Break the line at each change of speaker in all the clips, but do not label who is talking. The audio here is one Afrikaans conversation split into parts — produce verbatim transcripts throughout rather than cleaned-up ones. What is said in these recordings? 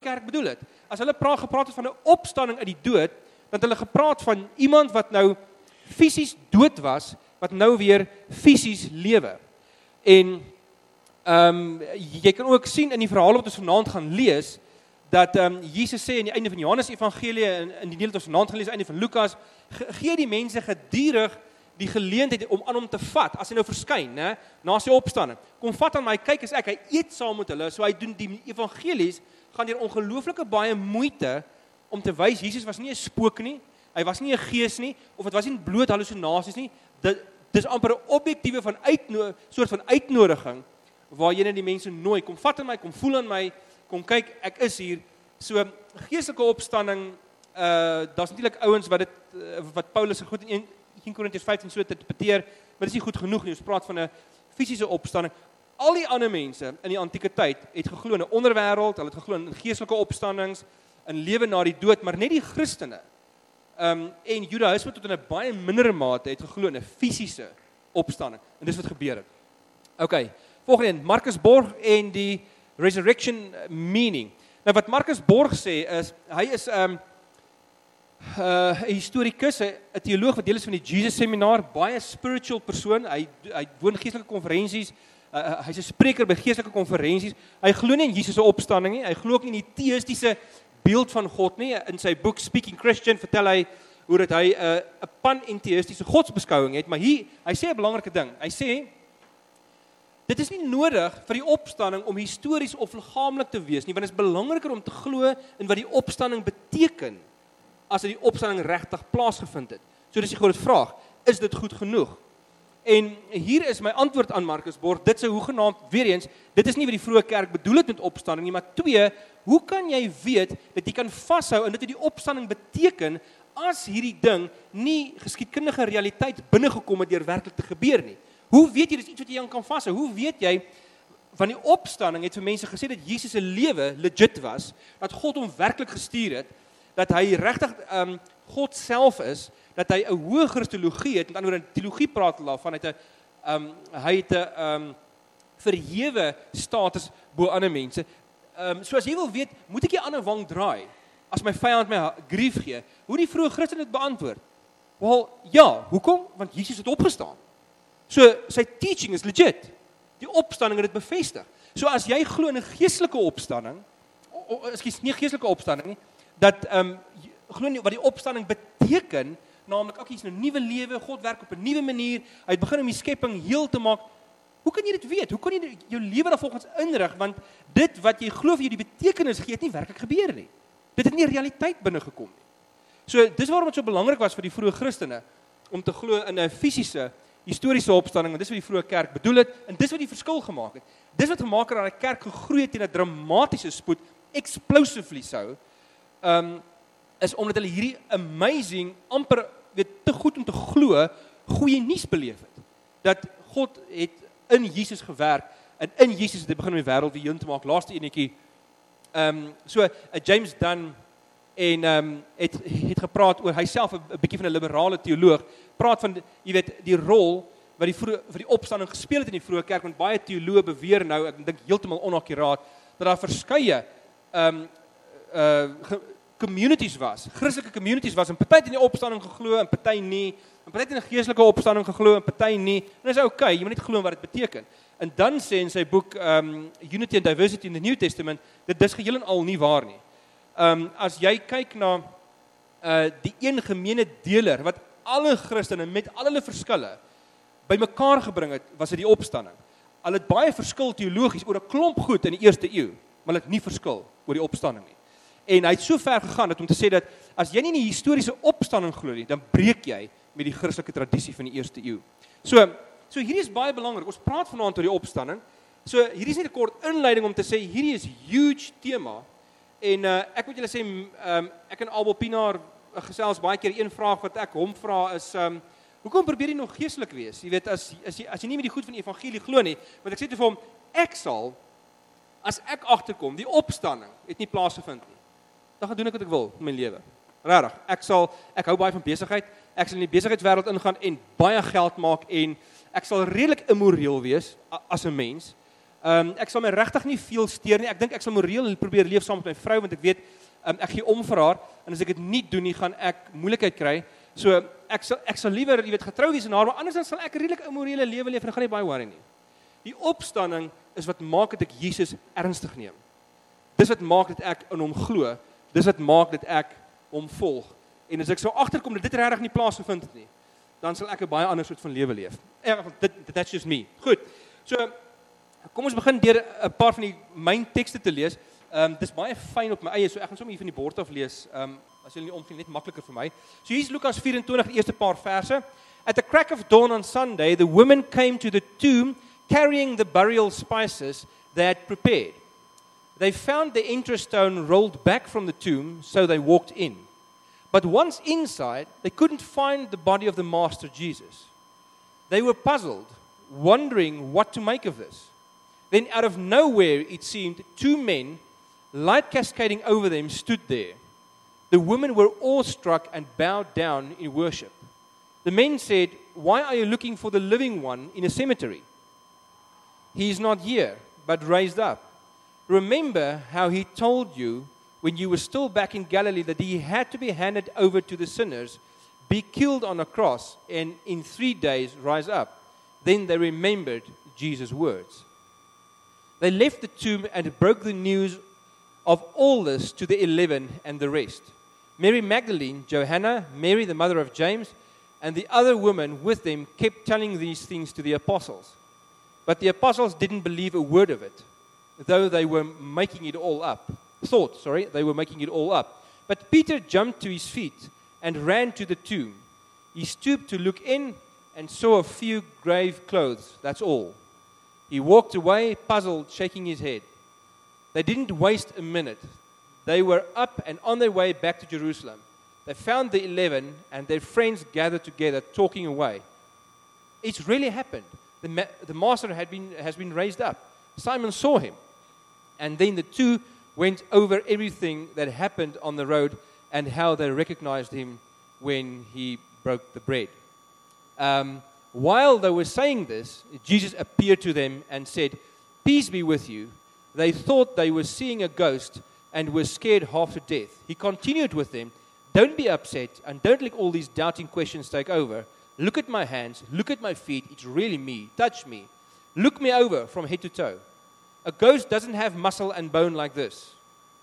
kerk bedoel het. As hulle praat, gepraat het van 'n opstanding uit die dood, dan het hulle gepraat van iemand wat nou fisies dood was, wat nou weer fisies lewe. En um, jy kan ook sien in die verhaal wat ons vanaand gaan lees, dat um, Jesus sê in die einde van Johannes Evangelie, in, in die deel wat ons vanaand gaan lees, einde van Lukas, ge, gee die mense gedurig die geleentheid om aan hom te vat, as hy nou verskyn, né, na sy opstanding. Kom vat aan my, kyk as ek, hy eet saam met hulle, so hy doen die evangelies, gaan deur ongelooflike baie moeite, om te wys, Jesus was nie 'n spook nie, hy was nie 'n gees nie, of het was nie bloot hallusinasies nie, dit, dit is amper 'n objektiewe van uitno, soort van uitnodiging, waar jy net die mense nooi, kom vat aan my, kom voel aan my, kom kyk, ek is hier. So, geestelike opstanding, uh, daar's natuurlik ouens wat dit, uh, wat Paulus so goed in een Korintiërs vyftien so te interpreteer, maar dit is nie goed genoeg nie, ons praat van 'n fisiese opstanding. Al die ander mense in die antieke tyd het geglo in 'n onderwêreld, hulle het geglo in geestelike opstandings, in lewe na die dood, maar net die Christene um, en Judaïsme tot in 'n baie minder mate het geglo in 'n fisiese opstanding. En dis wat gebeur het. OK, volgende een, Marcus Borg en die resurrection meaning. Nou wat Marcus Borg sê is, hy is 'n um, uh, 'n historikus, 'n teoloog wat deel is van die Jesus seminar, baie spiritual persoon, hy hy woon geestelike konferensies, uh, hy's 'n spreker by geestelike konferensies. Hy glo nie in Jesus se opstanding nie, hy glo ook nie in die teïstiese beeld van God nie. In sy boek Speaking Christian vertel hy hoe dat hy 'n uh, 'n pan-enteïstiese godsbeskouing het, maar hier, hy sê 'n belangrike ding. Hy sê dit is nie nodig vir die opstanding om histories of liggaamlik te wees nie, want dit is belangriker om te glo in wat die opstanding beteken as dat die opstanding regtig plaasgevind het. So dis die groot vraag, is dit goed genoeg? En hier is my antwoord aan Marcus Borg, dit sê hoegenaamd, weer eens, dit is nie wat die vroeë kerk bedoel het met opstanding nie, maar twee, hoe kan jy weet dat jy kan vashou en dit die opstanding beteken as hierdie ding nie geskiedkundige realiteit binnegekom het deur werklik te gebeur nie? Hoe weet jy, dis iets wat jy aan kan vashou? Hoe weet jy, van die opstanding het vir mense gesê dat Jesus se lewe legit was, dat God hom werklik gestuur het, dat hy regtig um, God self is, dat hy 'n hoë Christologie het, met ander woorde, teologie praat hulle daarvan, hy het 'n um, hy het 'n um, verhewe status bo ander mense. Um, so as jy wil weet, moet ek die ander wang draai, as my vyand my grief gee? Hoe die vroeë Christene dit beantwoord? Wel, ja, hoekom? Want Jesus het opgestaan. So, sy teaching is legit. Die opstanding het dit bevestig. So as jy glo in 'n geestelike opstanding, ekskuus, nie geestelike opstanding nie, dat um, glo nie wat die opstanding beteken, naamlik ook iets 'n nuwe lewe, God werk op 'n nuwe manier, hy het begin om die skepping heel te maak. Hoe kan jy dit weet? Hoe kan jy jou lewe daarvolgens inrig? Want dit wat jy glo vir jou die betekenis gee, het nie werklik gebeur nie. Dit het nie realiteit binne gekom nie. So dis waarom dit so belangrik was vir die vroeë Christene om te glo in 'n fisiese historiese opstanding, en dis wat die vroeë kerk bedoel het, en dis wat die verskil gemaak het. Dis wat gemaak het dat die kerk gegroei het in 'n dramatiese spoed, explosively so, um, is omdat hulle hierdie amazing, amper weet te goed om te glo, goeie nuus beleef het. Dat God het in Jesus gewerk, en in Jesus het hy begin om die wêreld weer heel te maak. Laaste enetjie, um, so, uh, James Dunn, en um, het, het gepraat oor, hy self 'n bietjie van 'n liberale teoloog, praat van, jy weet, die rol wat die vroeg, vir die opstanding gespeel het in die vroeë kerk, want baie teoloë beweer nou, ek dink heeltemal onakkuraat, dat daar verskeie um, uh, communities was, Christelike communities was, en party het in die opstanding geglo, en party nie, en party het in 'n geestelike opstanding geglo, en party nie, en dit is okay, jy moet net glo in wat dit beteken. En dan sê in sy boek, um, Unity and Diversity in the New Testament, dit dis geheel en al nie waar nie. Um, as jy kyk na uh, die een gemeene deler, wat alle Christene met al hulle verskille bymekaar gebring het, was dit die opstanding. Hulle het baie verskil teologies oor 'n klomp goed in die eerste eeu, maar hulle het nie verskil oor die opstanding nie. En hy het so ver gegaan dat om te sê dat as jy nie in die historiese opstanding glo nie, dan breek jy met die Christelike tradisie van die eerste eeu. So, so hierdie is baie belangrik. Ons praat vanaand oor die opstanding. So hierdie is net 'n kort inleiding om te sê hierdie is huge tema. En uh, ek moet julle sê, um, ek en Abel Pinaar uh, gesels baie keer, een vraag wat ek hom vra is, um, hoekom probeer jy nog geestelik wees? Jy weet, as, as, jy, as jy nie met die goed van die evangelie glo nie, want ek sê toe vir hom, ek sal, as ek agterkom, die opstanding het nie plaasgevind nie, dan gaan doen ek wat ek wil in my lewe. Regtig, ek sal, ek hou baie van besigheid, ek sal in die besigheidswêreld ingaan en baie geld maak, en ek sal redelik immoreel wees, as 'n mens, Ehm um, ek sal my regtig nie veel steur nie. Ek dink ek sal moreel probeer leef saam met my vrou want ek weet um, ek gee om vir haar en as ek dit nie doen nie, gaan ek moeilikheid kry. So ek sal ek sal liewer, jy weet, getrou wees en haar, maar anders dan sal ek 'n redelik immorele lewe leef en ek gaan nie baie worry nie. Die opstanding is wat maak dat ek Jesus ernstig neem. Dis wat maak dat ek in hom glo. Dis wat maak dat ek hom volg. En as ek sou agterkom dat dit regtig nie plaasgevind het nie, dan sal ek 'n baie ander soort van lewe leef. Ja, dit that's just me. Goed. So kom ons begin deur 'n paar van die myn tekste te lees. Ehm um, dis baie fyn op my eie, so ek gaan sommer hier van die bord af lees. Ehm um, as julle nie omgee, net makliker vir my. So hier's Lukas vyf-en-twintig, die eerste paar verse. At the crack of dawn on Sunday, the women came to the tomb carrying the burial spices they had prepared. They found the entrance stone rolled back from the tomb, so they walked in. But once inside, they couldn't find the body of the Master Jesus. They were puzzled, wondering what to make of this. Then out of nowhere, it seemed, two men, light cascading over them, stood there. The women were awestruck and bowed down in worship. The men said, "Why are you looking for the living one in a cemetery? He is not here, but raised up. Remember how he told you when you were still back in Galilee that he had to be handed over to the sinners, be killed on a cross, and in three days rise up." Then they remembered Jesus' words. They left the tomb and broke the news of all this to the eleven and the rest. Mary Magdalene, Johanna, Mary the mother of James, and the other women with them kept telling these things to the apostles. But the apostles didn't believe a word of it, though they were making it all up. Thought, sorry, they were making it all up. But Peter jumped to his feet and ran to the tomb. He stooped to look in and saw a few grave clothes, that's all. He walked away, puzzled, shaking his head. They didn't waste a minute. They were up and on their way back to Jerusalem. They found the eleven and their friends gathered together, talking away. It's really happened. The, ma- the master had been, has been raised up. Simon saw him. And then the two went over everything that happened on the road and how they recognized him when he broke the bread. Um, while they were saying this, Jesus appeared to them and said, "Peace be with you." They thought they were seeing a ghost and were scared half to death. He continued with them, "Don't be upset and don't let all these doubting questions take over. Look at my hands, look at my feet, it's really me. Touch me. Look me over from head to toe. A ghost doesn't have muscle and bone like this."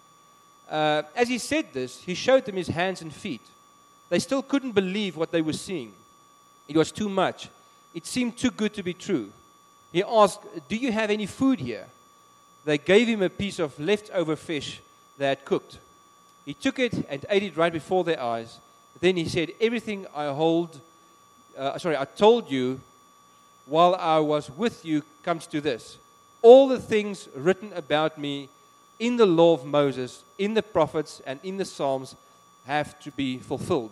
Uh, as he said this, he showed them his hands and feet. They still couldn't believe what they were seeing. It was too much. It seemed too good to be true. He asked, "Do you have any food here?" They gave him a piece of leftover fish they had cooked. He took it and ate it right before their eyes. Then he said, "Everything I hold, uh, sorry, I told you while I was with you comes to this. All the things written about me in the law of Moses, in the prophets, and in the Psalms have to be fulfilled."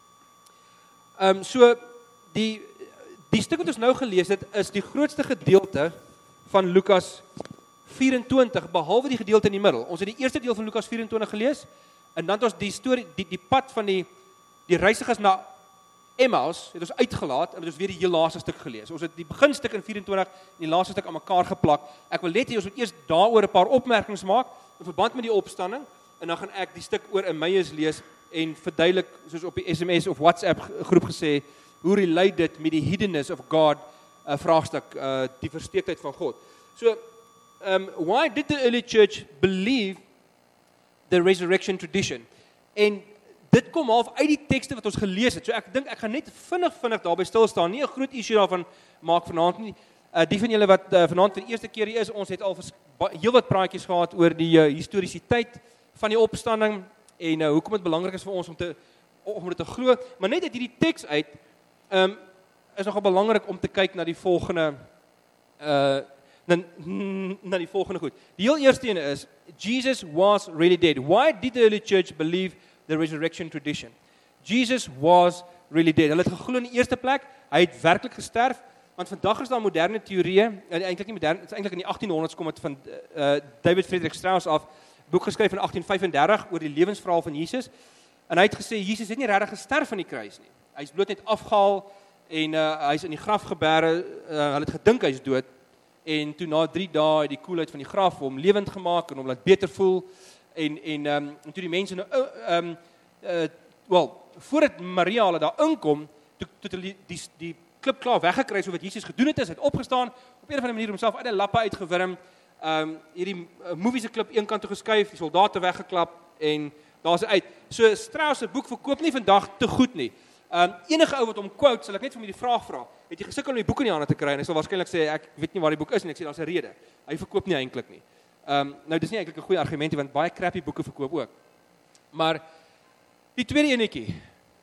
Um, so, die, die stuk wat ons nou gelees het, is die grootste gedeelte van Lukas vyf-en-twintig, behalwe die gedeelte in die middel. Ons het die eerste deel van Lukas vyf-en-twintig gelees, en dan het ons die storie, die, die pad van die, die reisigers na Emmaus, het ons uitgelaat, en het ons weer die heel laaste stuk gelees. Ons het die beginstuk in vyf-en-twintig, en die laaste stuk aan mekaar geplak. Ek wil net hier, ons moet eers daaroor 'n paar opmerkings maak, in verband met die opstanding, en dan gaan ek die stuk oor Emmaus lees, en verduidelik, soos op die S M S of WhatsApp groep gesê, hoe relate dit met die hiddenness of God, uh, vraagstuk, uh, die versteektheid van God. So, um, why did the early church believe the resurrection tradition? En dit kom half uit die tekste wat ons gelees het. So ek dink ek gaan net vinnig vinnig daarby stil staan. Nie 'n groot issue daarvan maak vanaand nie. Uh, die van julle wat uh, vanaand vir die eerste keer hier is, ons het al heelwat praatjies gehad oor die uh, historisiteit van die opstanding en uh, hoekom dit belangrik is vir ons om te om dit te glo. Maar net uit hierdie teks uit um, is nogal belangrik om te kyk na die volgende uh, na, na die volgende goed. Die heel eerste ene is Jesus was really dead. Why did the early church believe the resurrection tradition? Jesus was really dead. Hulle het geglo in die eerste plek, hy het werklik gesterf, want vandag is daar moderne teorieë, en eintlik nie moderne, dit is eintlik in die achttienhonderd's kom dit van uh, David Friedrich Strauss af, boek geskryf in agtien vyf-en-dertig oor die lewensverhaal van Jesus, en hy het gesê, Jesus het nie regtig gesterf van die kruis nie. Hy is bloot net afgehaal, en uh, hy is in die graf gebêre, uh, hulle het gedink hy is dood, en toe na drie dae het die koelheid van die graf hom lewend gemaak en hom laat beter voel en en ehm um, en toe die mense nou ehm um, uh, wel voordat Maria hulle daar inkom, toe toe hulle die die, die klip klaar weggekry so wat Jesus gedoen het is, hy het opgestaan, op 'n of ander manier homself uit die lappe uitgewurm, ehm um, hierdie uh, movie se klip een kant toe geskuif, die soldate weggeklap en daar's hy uit. So Strauss se boek verkoop nie vandag te goed nie. Ehm um, enige ou wat hom quote, sal ek net vir my die vraag vra. Het jy gesukkel om die boek in die hande te kry? En hy sal waarskynlik sê ek weet nie waar die boek is nie. Ek sê daar's 'n rede. Hy verkoop nie eintlik nie. Ehm um, nou dis nie eintlik 'n goeie argument nie want baie crappy boeke verkoop ook. Maar die tweede enetjie.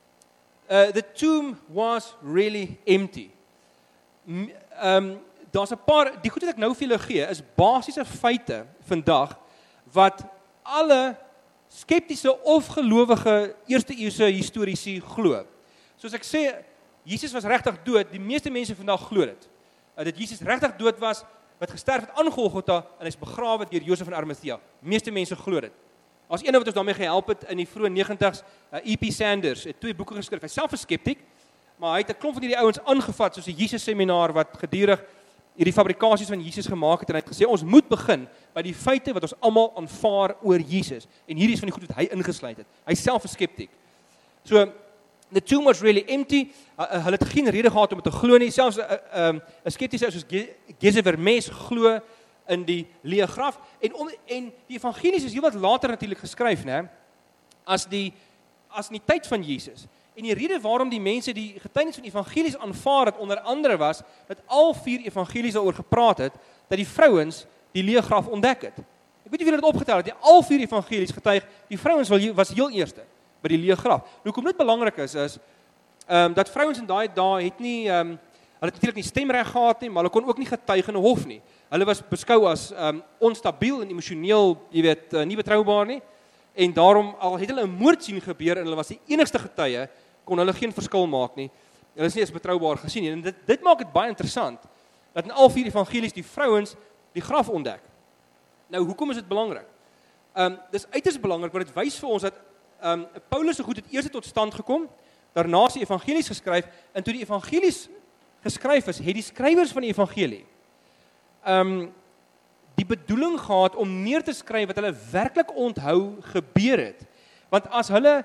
Uh the tomb was really empty. Ehm um, daar's 'n paar die goed wat ek nou vir julle gee is basiese feite vandag wat alle skeptiese of gelowige eerste eeuse historiese glo. Soos ek sê, Jesus was regtig dood, die meeste mense vandag glo dit. Uh, dat Jesus regtig dood was, wat gesterf het aan Golgotha en hy's begrawe deur Josef van Arimathea. Meeste mense glo dit. As ene wat ons daarmee gehelp het in die vroeë negentigs, uh, E P Sanders het twee boeke geskryf. Hy's self 'n skeptiek, maar hy het 'n klomp van hierdie ouens aangevat soos 'n Jesus seminar wat gedurig hierdie fabrikasies van Jesus gemaak het en hy het gesê ons moet begin by die feite wat ons almal aanvaar oor Jesus. En hierdie is van die goed wat hy ingesluit het. Hy self 'n skeptiek. So the tomb was really empty. Uh, uh, hulle het geen rede gehad om dit te glo nie. Selfs 'n uh, um, 'n skeptiese ou soos Geze Vermes glo in die leë graf en om, en die evangelies is heelwat later natuurlik geskryf, né? As die as in die tyd van Jesus. En die rede waarom die mense die getuienis van evangelies aanvaar het onder andere was dat al vier evangelies daaroor gepraat het dat die vrouens die leë graf ontdek het. Ek weet nie of julle dit opgetel het nie. Al vier evangelies getuig die vrouens was heel eerste by die leë graf. Nou hoekom dit belangrik is is ehm um, dat vrouens in daai dae het nie ehm um, hulle het natuurlik nie stemreg gehad nie, maar hulle kon ook nie getuig in 'n hof nie. Hulle was beskou as ehm um, onstabiel en emosioneel, jy weet, uh, nie betroubaar nie. En daarom al het hulle 'n moord sien gebeur en hulle was die enigste getuie, kon hulle geen verskil maak nie. Hulle is nie as betroubaar gesien nie. En dit dit maak dit baie interessant dat in al vier evangelies die vrouens die graf ontdek. Nou hoekom is dit belangrik? Ehm um, dis uiters belangrik want dit wys vir ons dat ehm um, Paulus se goed het eers tot stand gekom, daarna is die evangelies geskryf en toe die evangelies geskryf is, het die skrywers van die evangelie ehm um, die bedoeling gehad om neer te skryf wat hulle werklik onthou gebeur het. Want as hulle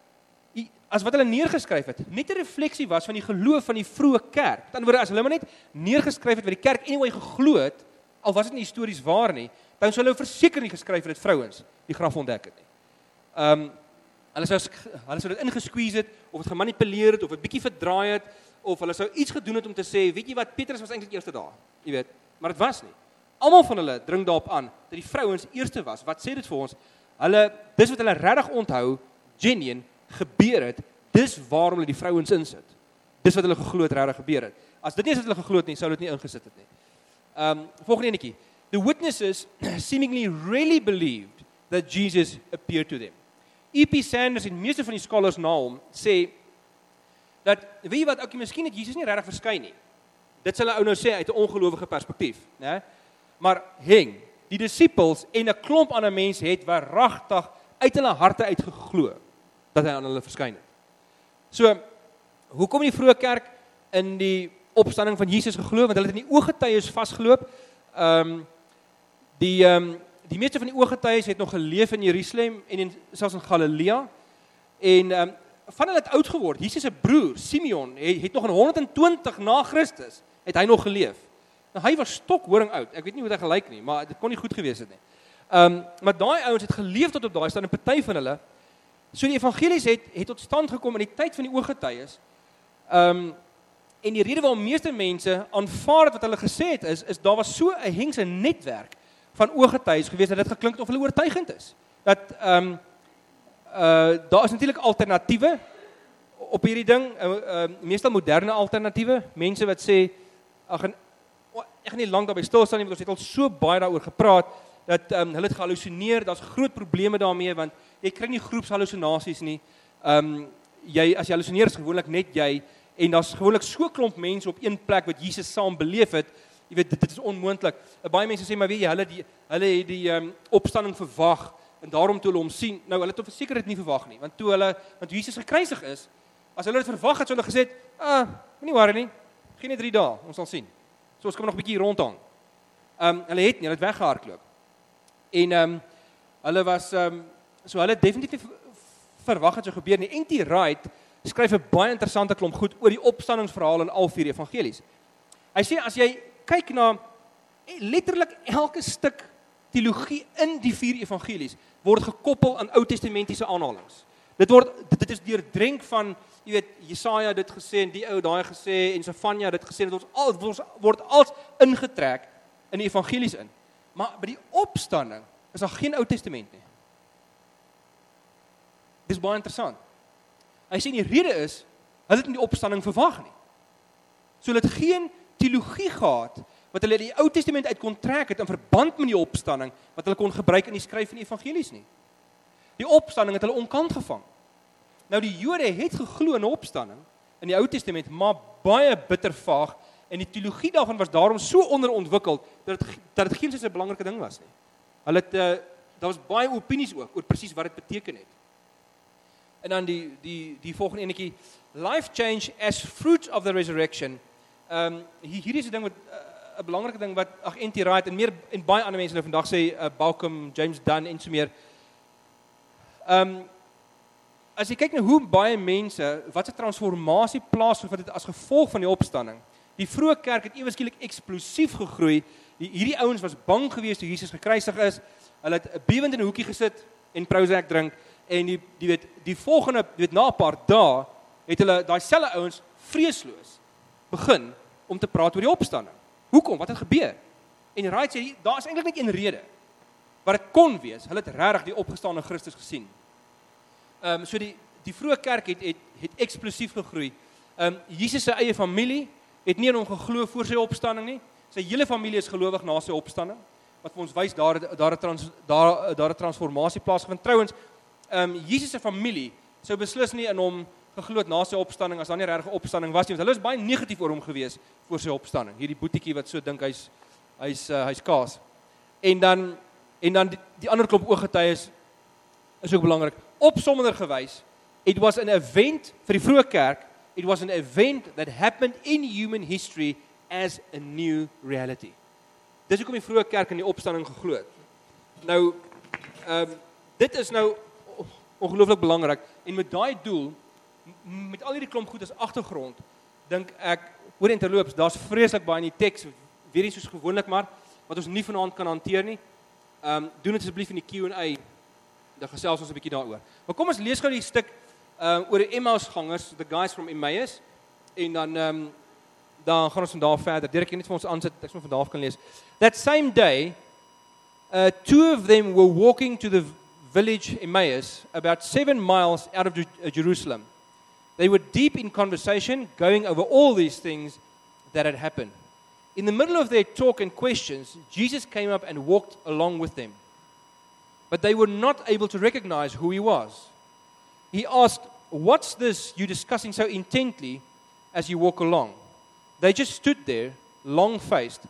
as wat hulle neergeskryf het, net 'n refleksie was van die geloof van die vroeë kerk. Met ander woorde, as hulle maar net neergeskryf het wat die kerk anyway geglo het, al was dit nie histories waar nie, dan sou hulle verseker nie geskryf het dat vrouens die graf ontdek het nie. Ehm um, hulle sou hulle sou dit ingesqueeze het of dit gemanipuleer het of 'n bietjie verdraai het of hulle sou iets gedoen het om te sê, weet jy wat, Petrus was eintlik eerste daar, jy weet, maar dit was nie. Almal van hulle dring daarop aan dat die vrouens eerste was. Wat sê dit vir ons? Hulle dis wat hulle regtig onthou, genuine gebeur het, dis waarom hulle die vrouens insit. Dis wat hulle geglo het regtig gebeur het. As dit nie is wat hulle geglo het nie, sou dit nie ingesit het nie. Ehm um, volgende enetjie. The witnesses seemingly really believed that Jesus appeared to them. E P Sanders en meeste van die scholars na hom sê dat weet jy wat, oukie, miskien het Jesus nie regtig verskyn nie. Dit sal 'n ou nou sê uit 'n ongelowige perspektief, né? Maar heng, die disippels en 'n klomp ander mense het waaragtig uit hulle harte uit geglo dat hy aan hulle verskyn het. So, hoekom die vroeë kerk in die opstanding van Jesus geglo? Want hulle het in die ooggetuies vasgeloop. Ehm um, die ehm um, die meeste van die ooggetuies het nog geleef in Jerusalem en in, selfs in Galilea. En ehm um, van hulle het oud geword. Jesus se broer Simeon het, het nog in honderd twintig na Christus het hy nog geleef. Nou hy was stokhoring oud. Ek weet nie hoe dit gelyk nie, maar dit kon nie goed gewees het nie. Ehm um, maar daai ouens het geleef tot op daai stadium, 'n party van hulle. So die evangelies het het tot stand gekom in die tyd van die ooggetuies. Ehm um, en die rede waarom meeste mense aanvaar het wat hulle gesê het is is daar was so 'n hengse netwerk van ooggetuies gewees dat dit geklink het of hulle oortuigend is. Dat ehm um, uh daar is natuurlik alternatiewe op hierdie ding, uh, uh meestal moderne alternatiewe, mense wat sê ag ek gaan nie lank daarby stil staan nie, want ons het al so baie daaroor gepraat dat um, hulle het gehallusineer, daar's groot probleme daarmee want jy kry nie groepshallusinasies nie. Ehm um, jy as jy hallusineer is gewoonlik net jy en daar's gewoonlik so klomp mense op een plek wat Jesus saam beleef het. Jy weet dit, dit is onmoontlik. Baie mense sê maar weet jy hulle die hulle het die ehm um, opstanding verwag en daarom toe hulle hom sien. Nou hulle het op verseker dit nie verwag nie, want toe hulle want Jesus gekruisig is, as hulle dit verwag het, sou hulle gesê, "Ah, moenie worry nie. Geen net drie dae, ons sal sien." So ons kan nog 'n bietjie rondhang. Um, hulle het nie, hulle het weggehardloop. En um, hulle was, um, so hulle het definitief nie verwag het so gebeur nie. N T Wright skryf 'n baie interessante klomp goed oor die opstandingsverhaal in al vier evangelies. Hy sê, as jy kyk na letterlik elke stuk teologie in die vier evangelies, word gekoppel aan Ou Testamentiese aanhalings. Dit word, dit is deurdrenk van, jy weet, Jesaja dit gesê, en die ou daai gesê, en Sefanja dit gesê, dit word al, word als ingetrek in die evangelies in. Maar by die opstanding is daar geen Ou Testament nie. Dis baie interessant. Hy sê die rede is, hulle het nie die opstanding verwag nie. So hulle het geen teologie gehad, wat hulle die Ou Testament uit kon trek het in verband met die opstanding, wat hulle kon gebruik in die skryf van die evangelies nie. Die opstanding het hulle onkant gevang. Nou die Jode het geglo in 'n opstanding in die Ou Testament, maar baie bitter vaag, en die teologie daarvan was daarom so onderontwikkeld, dat dit, dat dit geen so 'n belangrike ding was nie. Hulle het, uh, daar was baie opinies ook, oor presies wat dit beteken het. En dan die, die, die volgende enetjie, life change as fruit of the resurrection. Um, hier, hier is 'n ding wat, uh, 'n belangrike ding wat, ag, N T Wright en meer, en baie ander mense hulle vandag sê, uh, Bauckham, James Dunn en so meer. Um, as jy kyk na hoe baie mense, wat 'n transformasie plaasvind het as gevolg van die opstanding. Die vroeë kerk het ewe skielik eksplosief gegroei. Die, hierdie ouens was bang geweest toe Jesus gekruisig is. Hulle het bewend in 'n hoekie gesit en Prozac drink, en die, die weet, die volgende, die weet, na 'n paar dae, het hulle, daai selfe ouens, vreesloos begin om te praat oor die opstanding. Hoekom? Wat het gebeur? En Wright sê, daar is eintlik net een rede, wat dit kon wees, hulle het regtig die opgestane Christus gesien. Um, so die, die vroeë kerk het, het, het eksplosief gegroei. Um, Jesus se eie familie het nie in hom geglo voor sy opstanding nie. Sy hele familie is gelowig na sy opstanding, wat vir ons wys, daar, daar, trans, daar, daar 'n transformasie plaasgevind. Trouwens, um, Jesus se familie sou beslis nie in hom geglo het na sy opstanding, as daar nie regtig 'n opstanding was nie, want hulle is baie negatief oor hom gewees voor sy opstanding. Hierdie boetiekie wat so dink hy's hy's uh, hy's kaas. En dan en dan die, die ander klomp ooggetuies is ook belangrik. Opsommender gewys, it was an event vir die vroeë kerk, it was an event that happened in human history as a new reality. Dis hoekom die vroeë kerk in die opstanding geglo het. Nou, ehm um, dit is nou ongelooflik belangrik, en met daai doel, met al hierdie klomp goed as agtergrond, dink ek, hoor en terloops, daar's vreeslik baie in die teks, weer nie soos gewoonlik maar, wat ons nie vanaand kan hanteer nie. Um, doen dit asseblief in die Q and A, dan gesels ons 'n bietjie daaroor. Maar kom ons lees gou die stuk um, oor die Emmausgangers, the guys from Emmaus, en dan, um, dan gaan ons van daar verder. Dirk, jy net vir ons aansit, ek sal van daar af kan lees. That same day, uh, two of them were walking to the village Emmaus, about seven miles out of Jerusalem. They were deep in conversation, going over all these things that had happened. In the middle of their talk and questions, Jesus came up and walked along with them. But they were not able to recognize who he was. He asked, "What's this you're discussing so intently as you walk along?" They just stood there, long-faced,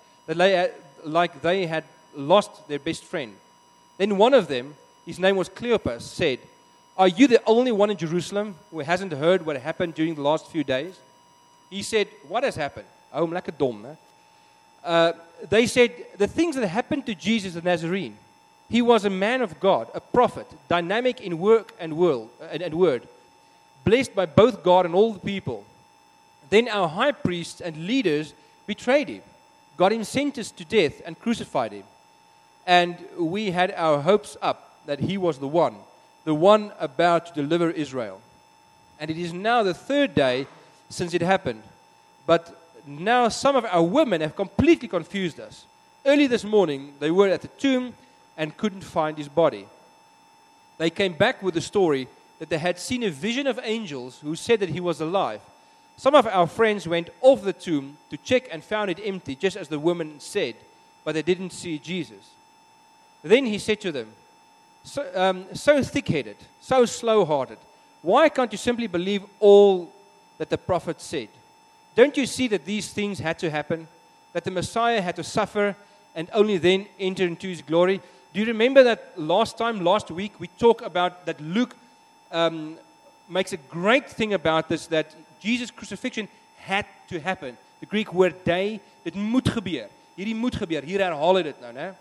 like they had lost their best friend. Then one of them, his name was Cleopas, said, "Are you the only one in Jerusalem who hasn't heard what happened during the last few days?" He said, "What has happened?" Oh, I'm like a dom. Eh? Uh, they said, "The things that happened to Jesus the Nazarene. He was a man of God, a prophet, dynamic in work and, world, and, and word, blessed by both God and all the people. Then our high priests and leaders betrayed him, got him sentenced to death and crucified him. And we had our hopes up that he was the one, the one about to deliver Israel. And it is now the third day since it happened. But now some of our women have completely confused us. Early this morning, they were at the tomb and couldn't find his body. They came back with the story that they had seen a vision of angels who said that he was alive. Some of our friends went off the tomb to check and found it empty, just as the woman said, but they didn't see Jesus." Then he said to them, so, um, so thick-headed, so slow-hearted, why can't you simply believe all that the prophet said? Don't you see that these things had to happen, that the Messiah had to suffer and only then enter into his glory? Do you remember that last time, last week, we talked about that Luke um, makes a great thing about this, that Jesus' crucifixion had to happen. The Greek word dei, dit moet gebeur. hierdie moet gebeur. Hier herhaal hy dit nou, né?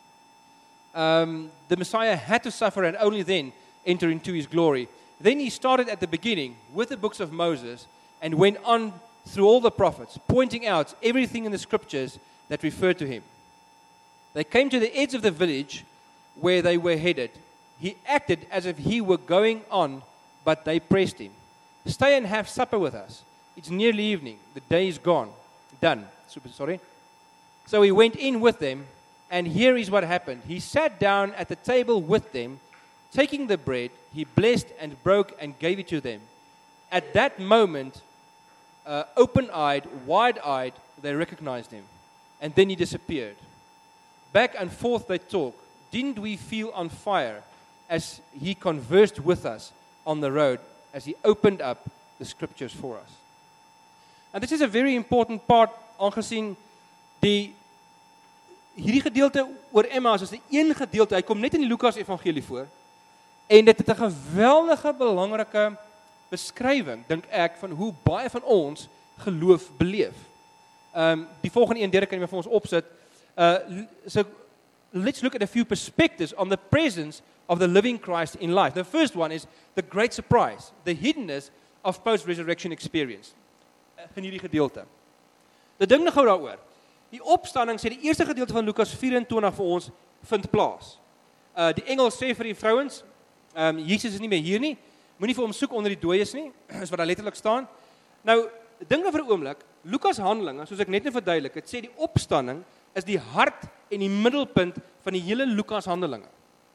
Um, the Messiah had to suffer and only then enter into his glory. Then he started at the beginning with the books of Moses and went on through all the prophets, pointing out everything in the scriptures that referred to him. They came to the edge of the village where they were headed. He acted as if he were going on, but they pressed him. Stay and have supper with us. It's nearly evening. The day is gone. Done. Super sorry. So he went in with them, and here is what happened. He sat down at the table with them. Taking the bread, he blessed and broke and gave it to them. At that moment, uh, open-eyed, wide-eyed, they recognized him. And then he disappeared. Back and forth they talked. Didn't we feel on fire as he conversed with us on the road, as he opened up the scriptures for us? And this is a very important part, aangesien die hierdie gedeelte oor Emmaus is 'n een gedeelte. Hy kom net in die Lukas evangelie voor. En dit het 'n geweldige belangrike beskrywing, dink ek, van hoe baie van ons geloof beleef. Um die volgende een deur kan jy vir ons opsit. Uh so let's look at a few perspectives on the presence of the living Christ in life. The first one is the great surprise, the hiddenness of post-resurrection experience. In hierdie gedeelte. Dit ding nou gou daaroor. Die opstanding sê die eerste gedeelte van Lukas vyf-en-twintig vir ons vind plaas. Uh die engel sê vir die vrouens, ehm um, Jesus is nie meer hier nie. Moenie vir hom soek onder die dooies nie, is wat daar letterlik staan. Nou, dink nou vir 'n oomblik, Lukas Handelinge, soos ek net nou verduidelik het, sê die opstanding is die hart en die middelpunt van die hele Lukas Handelinge.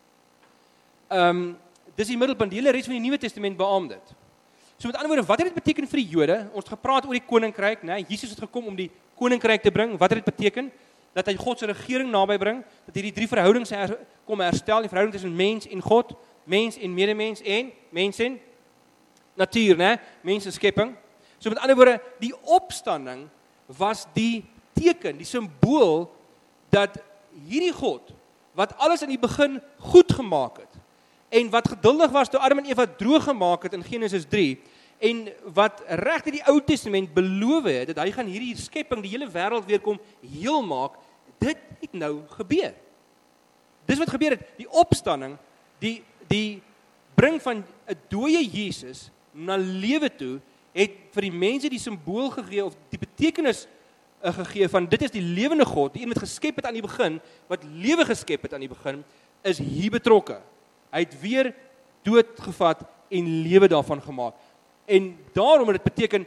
Ehm um, dis die middelpunt, die hele res van die Nuwe Testament beamoen dit. So met ander woorde, wat het dit beteken vir die Jode? Ons het gepraat oor die koninkryk, né? Jesus het gekom om die koninkryk te bring. Wat het dit beteken? Dat hy God se regering naby bring, dat hierdie drie verhoudings her, kom herstel, die verhouding tussen mens en God, mens en medemens en mens en natuur, né? Mens en skepping. So met ander woorde, die opstanding was die teken, die simbool dat hierdie God wat alles in die begin goed gemaak het en wat geduldig was toe Adam en Eva droog gemaak het in Genesis drie en wat reg uit die Ou Testament beloof het dat hy gaan hierdie skepping, die hele wêreld weer kom heel maak, dit het nou gebeur. Dis wat gebeur het, die opstanding, die die bring van 'n dooie Jesus na lewe toe, het vir die mense die simbool gegee of die betekenis uh, gegee van dit is die lewende God, die een wat geskep het aan die begin, wat lewe geskep het aan die begin, is hier betrokke. Hy het weer dood gevat en lewe daarvan gemaak. En daarom het dit beteken,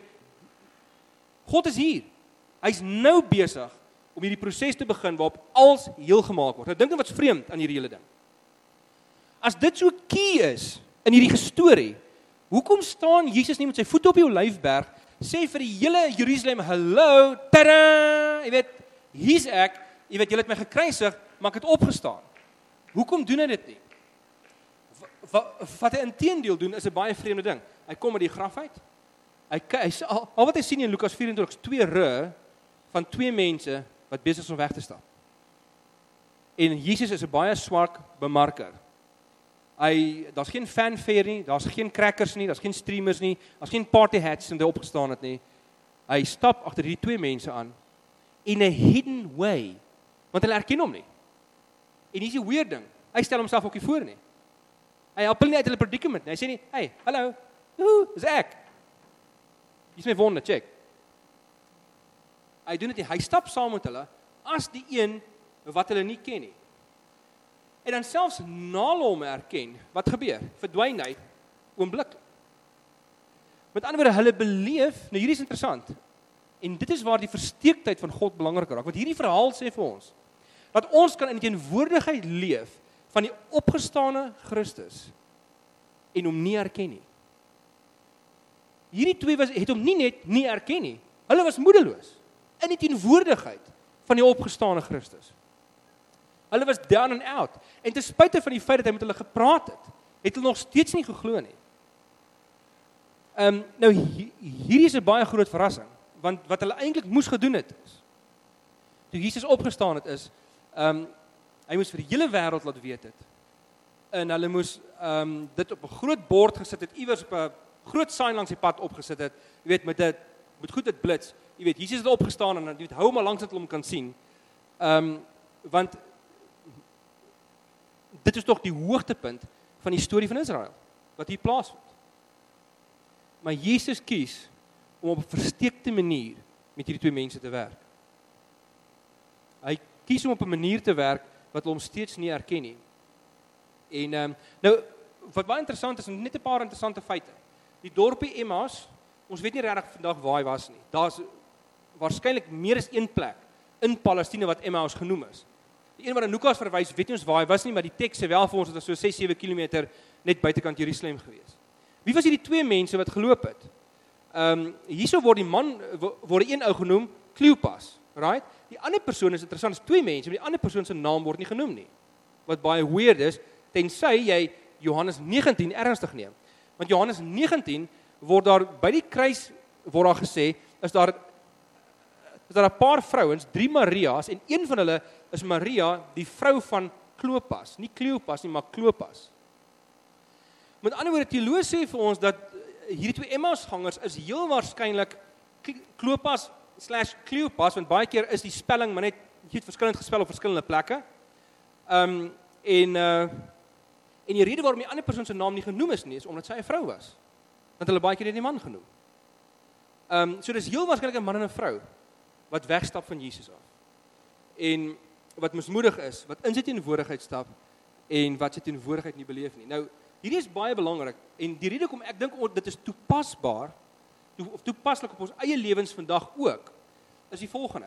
God is hier. Hy's nou besig om hierdie proses te begin waarop alles heel gemaak word. Nou dink net wat's vreemd aan hierdie hele ding. As dit so key is in hierdie storie, hoekom staan Jesus nie met sy voete op die Olyfberg, sê vir die hele Jerusalem, hallo, tada, jy weet, hier's ek, jy weet, julle het my gekruisig, maar ek het opgestaan. Hoekom doen hy dit nie? Wat hy inteendeel doen is 'n baie vreemde ding. Hy kom uit die graf uit. Hy hy al, al wat hy sien in Lukas vyf-en-twintig is twee rye van twee mense wat besig is om weg te stap. En Jesus is 'n baie swak bemarker. Hy daar's geen fanfare nie, daar's geen crackers nie, daar's geen streamers nie, daar's geen party hats en hy opgestaan het nie. Hy stap agter hierdie twee mense aan in a hidden way, want hulle erken hom nie. En dis 'n weird ding. Hy stel homself ook nie voor nie. Hy help hulle nie uit hulle predicament nie. Hy sê nie, "Hey, hallo. Ooh, dis ek." Dis my wonder, check. Hy doen dit nie. Hy stap saam met hulle as die een wat hulle nie ken nie. En dan selfs na hulle hom erken, wat gebeur? Verdwyn hy oombliklik. Met ander woorde, hulle beleef, nou hierdie is interessant. En dit is waar die versteektheid van God belangrik raak. Want hierdie verhaal sê vir ons dat ons kan in die teenwoordigheid leef van die opgestane Christus en hom nie erken nie. Hierdie twee was, het hom nie net nie erken nie. Hulle was moedeloos in die teenwoordigheid van die opgestane Christus. Hulle was down and out. En ten spyte van die feit dat hy met hulle gepraat het, het hulle nog steeds nie geglo nie. Ehm um, nou hierdie is 'n baie groot verrassing, want wat hulle eintlik moes gedoen het is, toe Jesus opgestaan het is, ehm um, hy moes vir die hele wêreld laat weet het. En hulle moes ehm um, dit op 'n groot bord gesit het, iewers op 'n groot sign langs die pad opgesit het. Jy weet met dit met goed dit blits. Jy weet Jesus het opgestaan en jy weet hou maar langs dat hulle hom kan sien. Ehm um, want dit is tog die hoogtepunt van die storie van Israel wat hier plaasvind. Maar Jesus kies om op 'n versteekte manier met hierdie twee mense te werk. Hy kies om op 'n manier te werk wat hulle hom steeds nie erken nie. En ehm um, nou wat baie interessant is, net 'n paar interessante feite. Die dorpie Emmaus, ons weet nie regtig vandag waar hy was nie. Daar's waarskynlik meer as een plek in Palestina wat Emmaus genoem is. Die een wat aan Lukas verwys, weet nie ons waar hy was nie, maar die teks sê wel vir ons dat dit so ses sewe kilometer net buitekant Jerusalem gewees. Wie was hierdie twee mense wat geloop het? Ehm um, hierso word die man word die een ou genoem Kleopas, right? Die ander persoon is interessant, is twee mense, maar die ander persoon se naam word nie genoem nie. Wat baie weird is, tensy jy Johannes negentien ernstig neem. Want Johannes negentien word daar by die kruis word daar gesê, is daar is daar 'n paar vrouens, drie Maria's en een van hulle is Maria, die vrou van Klopas, nie Kleopas nie, maar Klopas. Met ander woorde, teoloë sê vir ons dat hierdie twee Emmausgangers is heel waarskynlik Klopas slash Kleopas, want baie keer is die spelling maar net jy het verskillend gespel op verskillende plekke. Ehm um, en uh en die rede waarom die ander persoon se naam nie genoem is nie, is omdat sy 'n vrou was. Want hulle baie keer net die man genoem. Ehm um, so dis heel waarskynlik 'n man en 'n vrou wat wegstap van Jesus af. En wat mismoedig is, wat in sy teenwoordigheid stap en wat sy teenwoordigheid nie beleef nie. Nou, hierdie is baie belangrik en die rede kom ek dink dit is toepasbaar of toepaslik op ons eie lewens vandag ook, is die volgende.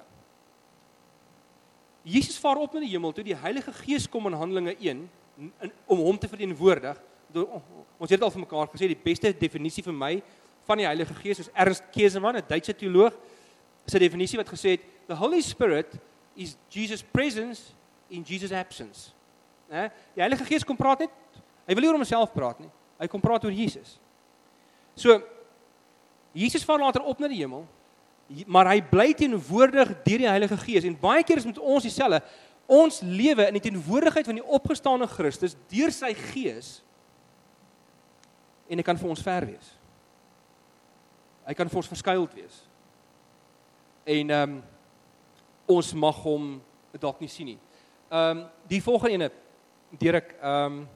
Jesus vaar op na die hemel toe, die Heilige Gees kom in Handelinge een in, om hom te verteenwoordig. Ons het al vir mekaar gesê, die beste definisie vir my van die Heilige Gees is Ernst Kesemann, 'n Duitse teoloog, sy definisie wat gesê het, the Holy Spirit is Jesus' presence in Jesus' absence. Eh? Die Heilige Gees kom praat net, hy wil nie oor homself praat nie, hy kom praat oor Jesus. So, Jesus vaar later op na die hemel, maar hy bly teenwoordig deur die Heilige Gees, en baie keer is met ons dieselfde, ons lewe in die teenwoordigheid van die opgestane Christus, deur sy Gees, en hy kan vir ons ver wees. Hy kan vir ons verskuild wees. En um, ons mag hom dalk nie sien nie. Um, die volgende ene, Derek, um,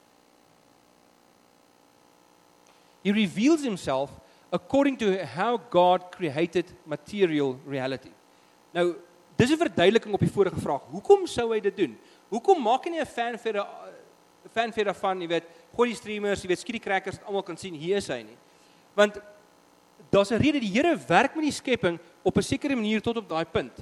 he reveals himself according to how God created material reality. Nou, dis 'n verduideliking op die vorige vraag. Hoekom sou hy dit doen? Hoekom maak hy nie 'n fanfare fanfare daarvan, jy weet, gooi die streamers, jy weet, skiet die crackers, almal kan sien hier is hy nie. Want daar's 'n rede, die Here werk met die skepping op 'n sekere manier tot op daai punt.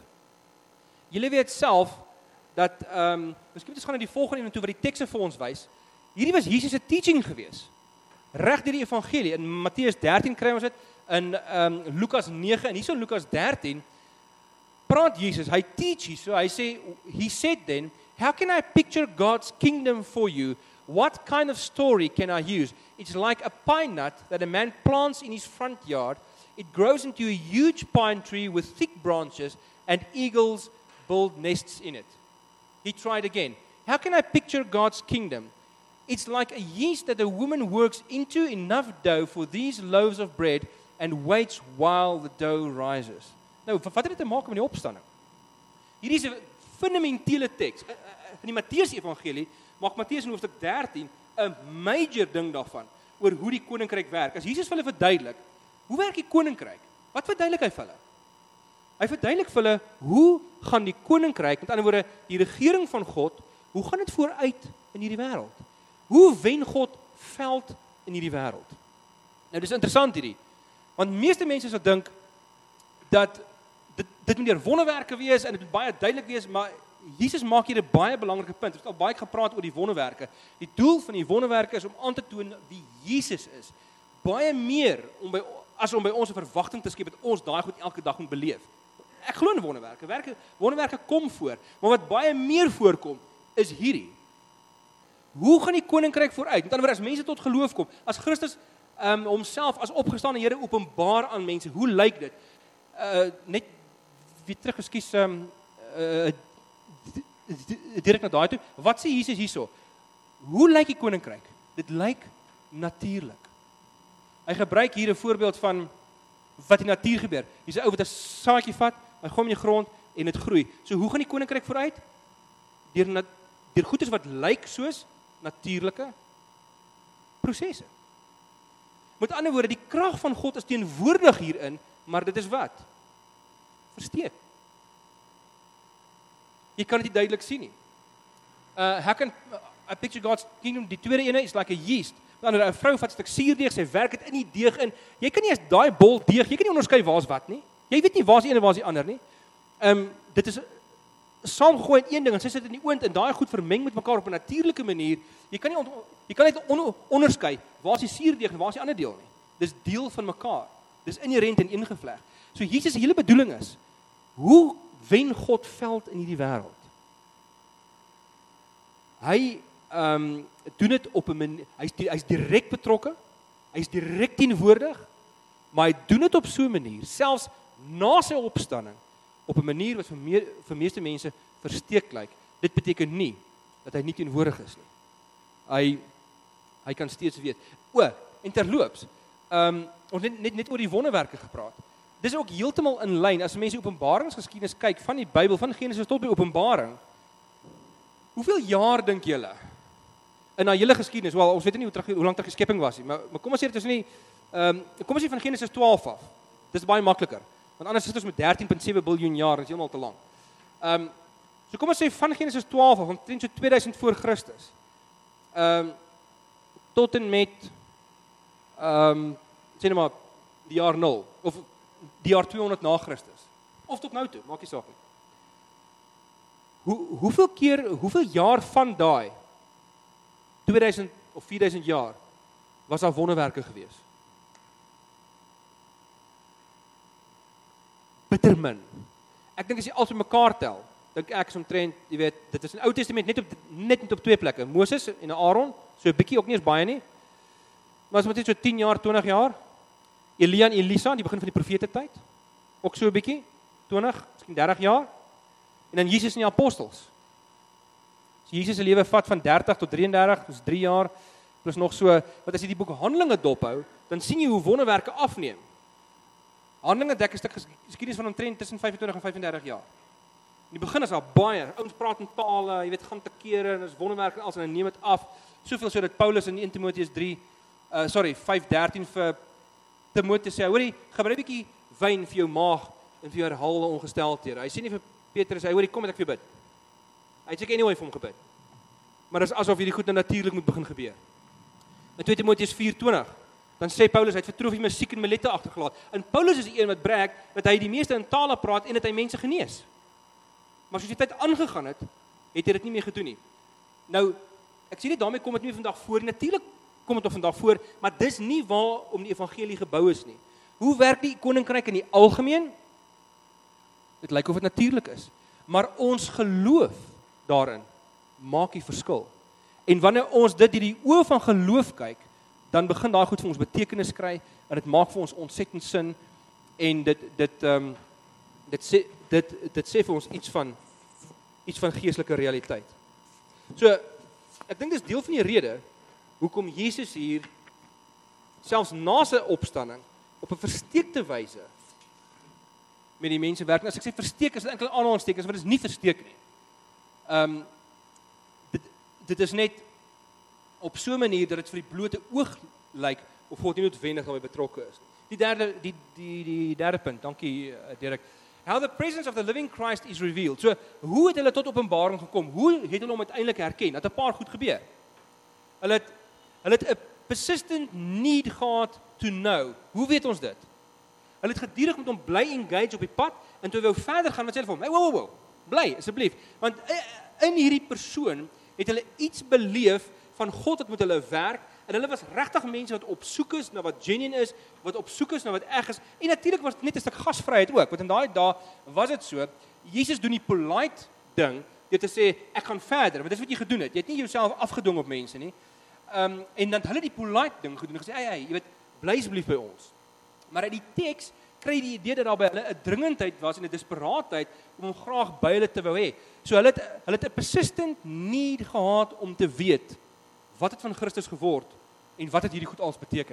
Julle weet self dat ehm um, miskien moet ons gaan na die volgende een toe wat die tekste vir ons wys. Hierdie was Jesus se teaching gewees. Reg deur die evangelie. In Matteus dertien kry ons dit, in ehm um, Lukas nege en hierso in Lukas dertien praat Jesus, hy teach hier, so hy sê, he said then, how can I picture God's kingdom for you? What kind of story can I use? It's like a pine nut that a man plants in his front yard. It grows into a huge pine tree with thick branches, and eagles build nests in it. He tried again. How can I picture God's kingdom? It's like a yeast that a woman works into enough dough for these loaves of bread and waits while the dough rises. Nou, wat het dit te maak met die opstanding? Hierdie is 'n fundamentele teks. In die Matteus Evangelie maak Matteus in hoofstuk dertien 'n major ding daarvan oor hoe die koninkryk werk. As Jesus vir hulle verduidelik, hoe werk die koninkryk? Wat verduidelik hy vir hulle? Hy verduidelik vir hulle hoe gaan die koninkryk, met ander woorde, die regering van God, hoe gaan dit vooruit in hierdie wêreld? Hoe wen God veld in hierdie wêreld? Nou dis interessant hierdie. Want meeste mense sal dink dat dit dit moet deur wonderwerke wees en dit moet baie duidelik wees, maar Jesus maak hier 'n baie belangrike punt. Ons het al baie gepraat oor die wonderwerke. Die doel van die wonderwerke is om aan te toon wie Jesus is. Baie meer om by as om by ons 'n verwagting te skep dat ons daai goed elke dag moet beleef. Ek glo in wonderwerke. Werke wonderwerke kom voor, maar wat baie meer voorkom is hierdie. Hoe gaan die koninkryk vooruit? Met ander woorde, as mense tot geloof kom, as Christus um, homself as opgestane Here openbaar aan mense, hoe lyk dit? Uh, net weer terug, ekskuus, um, uh, direk na daai toe. Wat sê Jesus hierso? Hoe lyk die koninkryk? Dit lyk natuurlik. Hy gebruik hier 'n voorbeeld van wat in die natuur gebeur. Hier's 'n ou wat 'n saadjie vat, hy gooi hom in die grond, en dit groei. So hoe gaan die koninkryk vooruit? Deur nat, deur goedes wat lyk soos natuurlike prosesse. Met ander woorde, die krag van God is teenwoordig hierin, maar dit is wat? Versteek. Jy kan dit nie duidelik sien nie. Uh, how can, I picture God's kingdom, die tweede ene is like a yeast. Dan 'n vrou vat 'n stuk suurdeeg, sy werk dit in die deeg in. Jy kan nie eens daai bol deeg, jy kan nie onderskei waar's wat nie. Jy weet nie waar's die een en waar's die ander nie. Ehm um, dit is saamgegooi in een ding en sy sit in die oond en daai goed vermeng met mekaar op 'n natuurlike manier. Jy kan nie on, jy kan net on, onderskei waar's die suurdeeg en waar's die ander deel nie. Dis deel van mekaar. Dis inherent en ingevleg. So Jesus se hele bedoeling is, hoe wen God veld in hierdie wêreld? Hy ehm um, doen dit op 'n manier, hy's hy's direk betrokke, hy's direk teenwoordig, maar hy doen dit op so 'n manier, selfs na sy opstanding, op 'n manier wat vir meer, vir meeste mense versteek lyk. Dit beteken nie dat hy nie teenwoordig is nie. Hy hy kan steeds weet. O, en terloops, ehm um, ons het net net oor die wonderwerke gepraat. Dis ook heeltemal in lyn as mense Openbaringsgeskiedenis kyk van die Bybel, van Genesis tot by Openbaring. Hoeveel jaar dink julle in daai hele geskiedenis, wel ons weet nie hoe terug hoe lank terug die skepping was nie, maar, maar kom ons sê dit is nie ehm um, kom ons sê van Genesis twaalf af. Dis baie makliker. Want anders sit ons met dertien komma sewe biljoen jaar, dit is heeltemal te lank. Ehm um, so kom ons sê van Genesis twaalf af, omtrent so tweeduisend voor Christus. Ehm um, tot en met ehm um, sê net maar die jaar nul of die jaar tweehonderd na Christus. Of tot nou toe, maak nie saak nie. Hoe hoeveel keer, hoeveel jaar van daai tweeduisend of vierduisend jaar was daar wonderwerke gewees? Bitter min. Ek dink as jy alles bymekaar tel, dink ek is omtrent, jy weet, dit is in Ou Testament net op net net op twee plekke. Moses en Aaron, so 'n bietjie ook nie eens baie nie. Maar as moet net so tien jaar, twintig jaar. Elia en Elisa, die begin van die profete tyd. Ook so 'n bietjie, twintig, miskien dertig jaar. En dan Jesus en die apostels. So Jesus se lewe vat van dertig tot drie en dertig, dis drie jaar, plus nog so, wat as jy die boek Handelinge dophou, dan sien jy hoe wonderwerke afneem. Handelinge dek 'n stuk geskiedenis van omtrent tussen vyf en twintig en vyf en dertig jaar. In die begin is daar baie, ouens praat in tale, jy weet, gaan te kere, en is wonderwerke en alles, en dan neem dit af, soveel so dat Paulus in Eerste Timoteus drie, uh, sorry, vyf dertien vir Timoteus sê, hoorie, gebruik 'n bietjie wyn vir jou maag, en vir jou herhaalde ongesteldhede. Hy sê nie vir Petrus, hy hoorie, kom met ek vir jou bid. Hy sê anyway vir hom gebid. Maar dit is asof hierdie goed nou natuurlik moet begin gebeur. In Tweede Timoteus vier twintig, dan sê Paulus, hy het vir Trofimus siek en Milette agtergelaat. En Paulus is die een wat brag, dat hy die meeste in tale praat, en dat hy mense genees. Maar soos die tyd aangegaan het, het hy dit nie meer gedoen nie. Nou, ek sê nie daarmee kom dit nie vandag voor, natuurlik kom dit op vandag voor, maar dis nie waarom die evangelie gebou is nie. Hoe werk die koninkryk in die algemeen? Dit lyk of dit natuurlik is. Maar ons geloof daarin maak die verskil. En wanneer ons dit deur die oë van geloof kyk, dan begin daai goed vir ons betekenis kry, en dit maak vir ons ontsettend sin, en dit dit ehm um, dit sê dit dit sê vir ons iets van iets van geestelike realiteit. So ek dink dis deel van die rede hoekom Jesus hier selfs na sy opstanding op 'n versteekte wyse met die mense werk. En as ek sê versteek, is dit eintlik aanhalingstekens, want dit is nie versteek nie. Ehm um, dit dit is net op so 'n manier dat dit vir die blote oog lyk of God nie noodwendig daarbey betrokke is. Die derde die die die derde punt, dankie Derek. How the presence of the living Christ is revealed. So, hoe het hulle tot openbaring gekom? Hoe het hulle hom uiteindelik herken? Dat 'n paar goed gebeur. Hulle het hulle het 'n persistent need gehad to know. Hoe weet ons dit? Hulle het gedurig met hom bly engage op die pad, en toe wou verder gaan met sê vir hom, hey, wow, wow, wow, bly, asseblief. Want in hierdie persoon het hulle iets beleef van God wat met hulle werk, en hulle was regtig mense wat op soek is na wat genuine is, wat op soek is na wat reg is, en natuurlik was dit net 'n stuk gasvryheid ook, want in daai dae was dit so, Jesus doen die polite ding, deur te sê, ek gaan verder, want dis wat jy gedoen het, jy het nie jouself afgedwing op mense nie, um, en dan het hulle die polite ding gedoen, en gesê, hey, hey, jy weet, bly asseblief by ons. Maar uit die teks kry jy die idee dat daar by hulle 'n dringendheid was en 'n desperaatheid om hom graag by hulle te wou hê. So hulle het hulle het 'n persistent need gehad om te weet wat het van Christus geword en wat het hierdie goed alles beteken.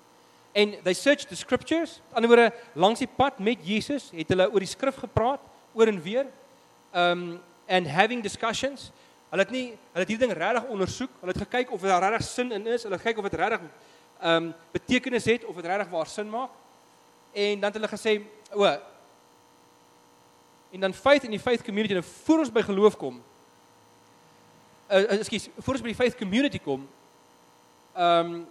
En they searched the scriptures, aan die ander langs die pad met Jesus het hulle oor die skrif gepraat, oor en weer, um, and having discussions. Hulle het nie, hulle het hierdie ding regtig ondersoek, hulle het gekyk of daar regtig sin in is, hulle het gekyk of dit regtig um, betekenis het, of dit regtig waar sin maak, en dan het hulle gesê, o, en dan faith in die faith community, en voor ons by geloof kom, uh, excuse, voor ons by die faith community kom, um,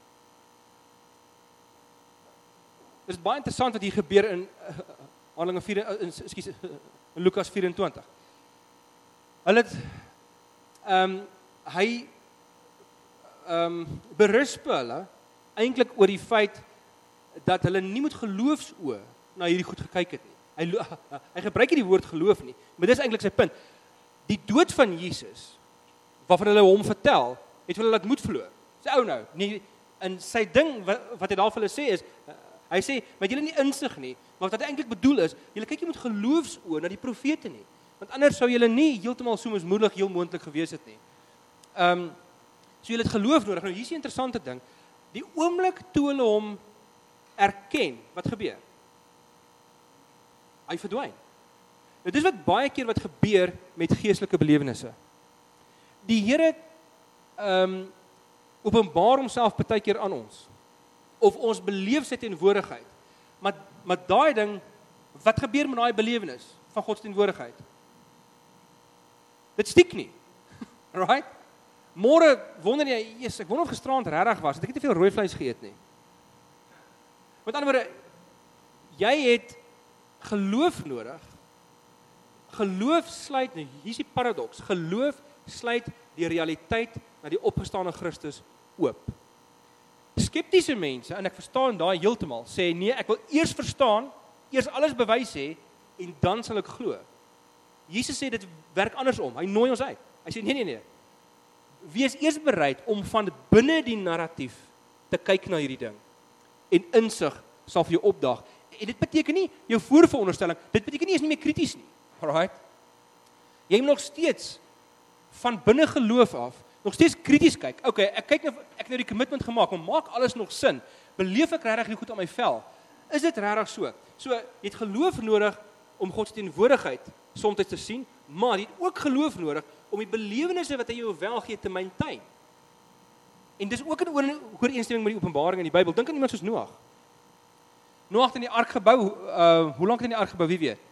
dit is baie interessant wat hier gebeur in uh, Handelinge vier, uh, in, excuse, in Lukas vyf-en-twintig. Hulle het, um, hy um, berisp hulle eintlik oor die feit dat hulle nie met geloofsoë na hierdie goed gekyk het nie. Hy, hy gebruik nie die woord geloof nie, maar dis eintlik sy punt. Die dood van Jesus, waarvan hulle hom vertel, het hulle laat moed verloor. Sy ou nou, nie, en sy ding wat, wat hy daar vir hulle sê is, hy sê, maar julle nie insig nie, maar wat hy eintlik bedoel is, julle kyk nie met geloofsoë na die profete nie, want anders sou julle nie heeltemal so mismoedig heel moontlik gewees het nie. Um, so julle het geloof nodig. Nou hier is die interessante ding, die oomblik toe hulle hom erken, wat gebeur? Hy verdwyn. Nou dis wat baie keer wat gebeur met geestelike belewennisse. Die Here um, openbaar homself baie keer aan ons, of ons beleef sy teenwoordigheid, maar, maar daai ding, wat gebeur met daai belewenis van God se teenwoordigheid? Dit stiek nie, right? Môre wonder jy, yes, ek wonder of gisteraand regtig was, het ek nie te veel rooi vleis geëet nie. Met ander woorde, jy het geloof nodig. Geloof sluit, nou hier is die paradoks, geloof sluit die realiteit na die opgestane Christus oop. Skeptiese mense, en ek verstaan daai heeltemal, sê nee, ek wil eers verstaan, eers alles bewys hê, en dan sal ek glo. Jesus sê dit werk andersom, hy nooi ons uit. Hy sê nee, nee, nee. Wees eers bereid om van binne die narratief te kyk na hierdie ding. En insig sal vir jou opdag. En dit beteken nie jou voorveronderstelling, dit beteken nie is nie meer krities nie. Alright? Jy moet nog steeds van binne geloof af nog steeds krities kyk. Okay, ek kyk nou ek het nou die commitment gemaak, maar maak alles nog sin? Beleef ek regtig goed aan my vel? Is dit regtig so? So, jy het geloof nodig om God se teenwoordigheid soms te sien, maar jy het ook geloof nodig om die belewennisse wat hy jou wel gee te maintain. En dis ook in ooreenstemming met die Openbaring in die Bybel. Dink aan iemand soos Noag. Noag het in die ark gebou, uh, hoe lank het hy in die ark gebou, wie weet?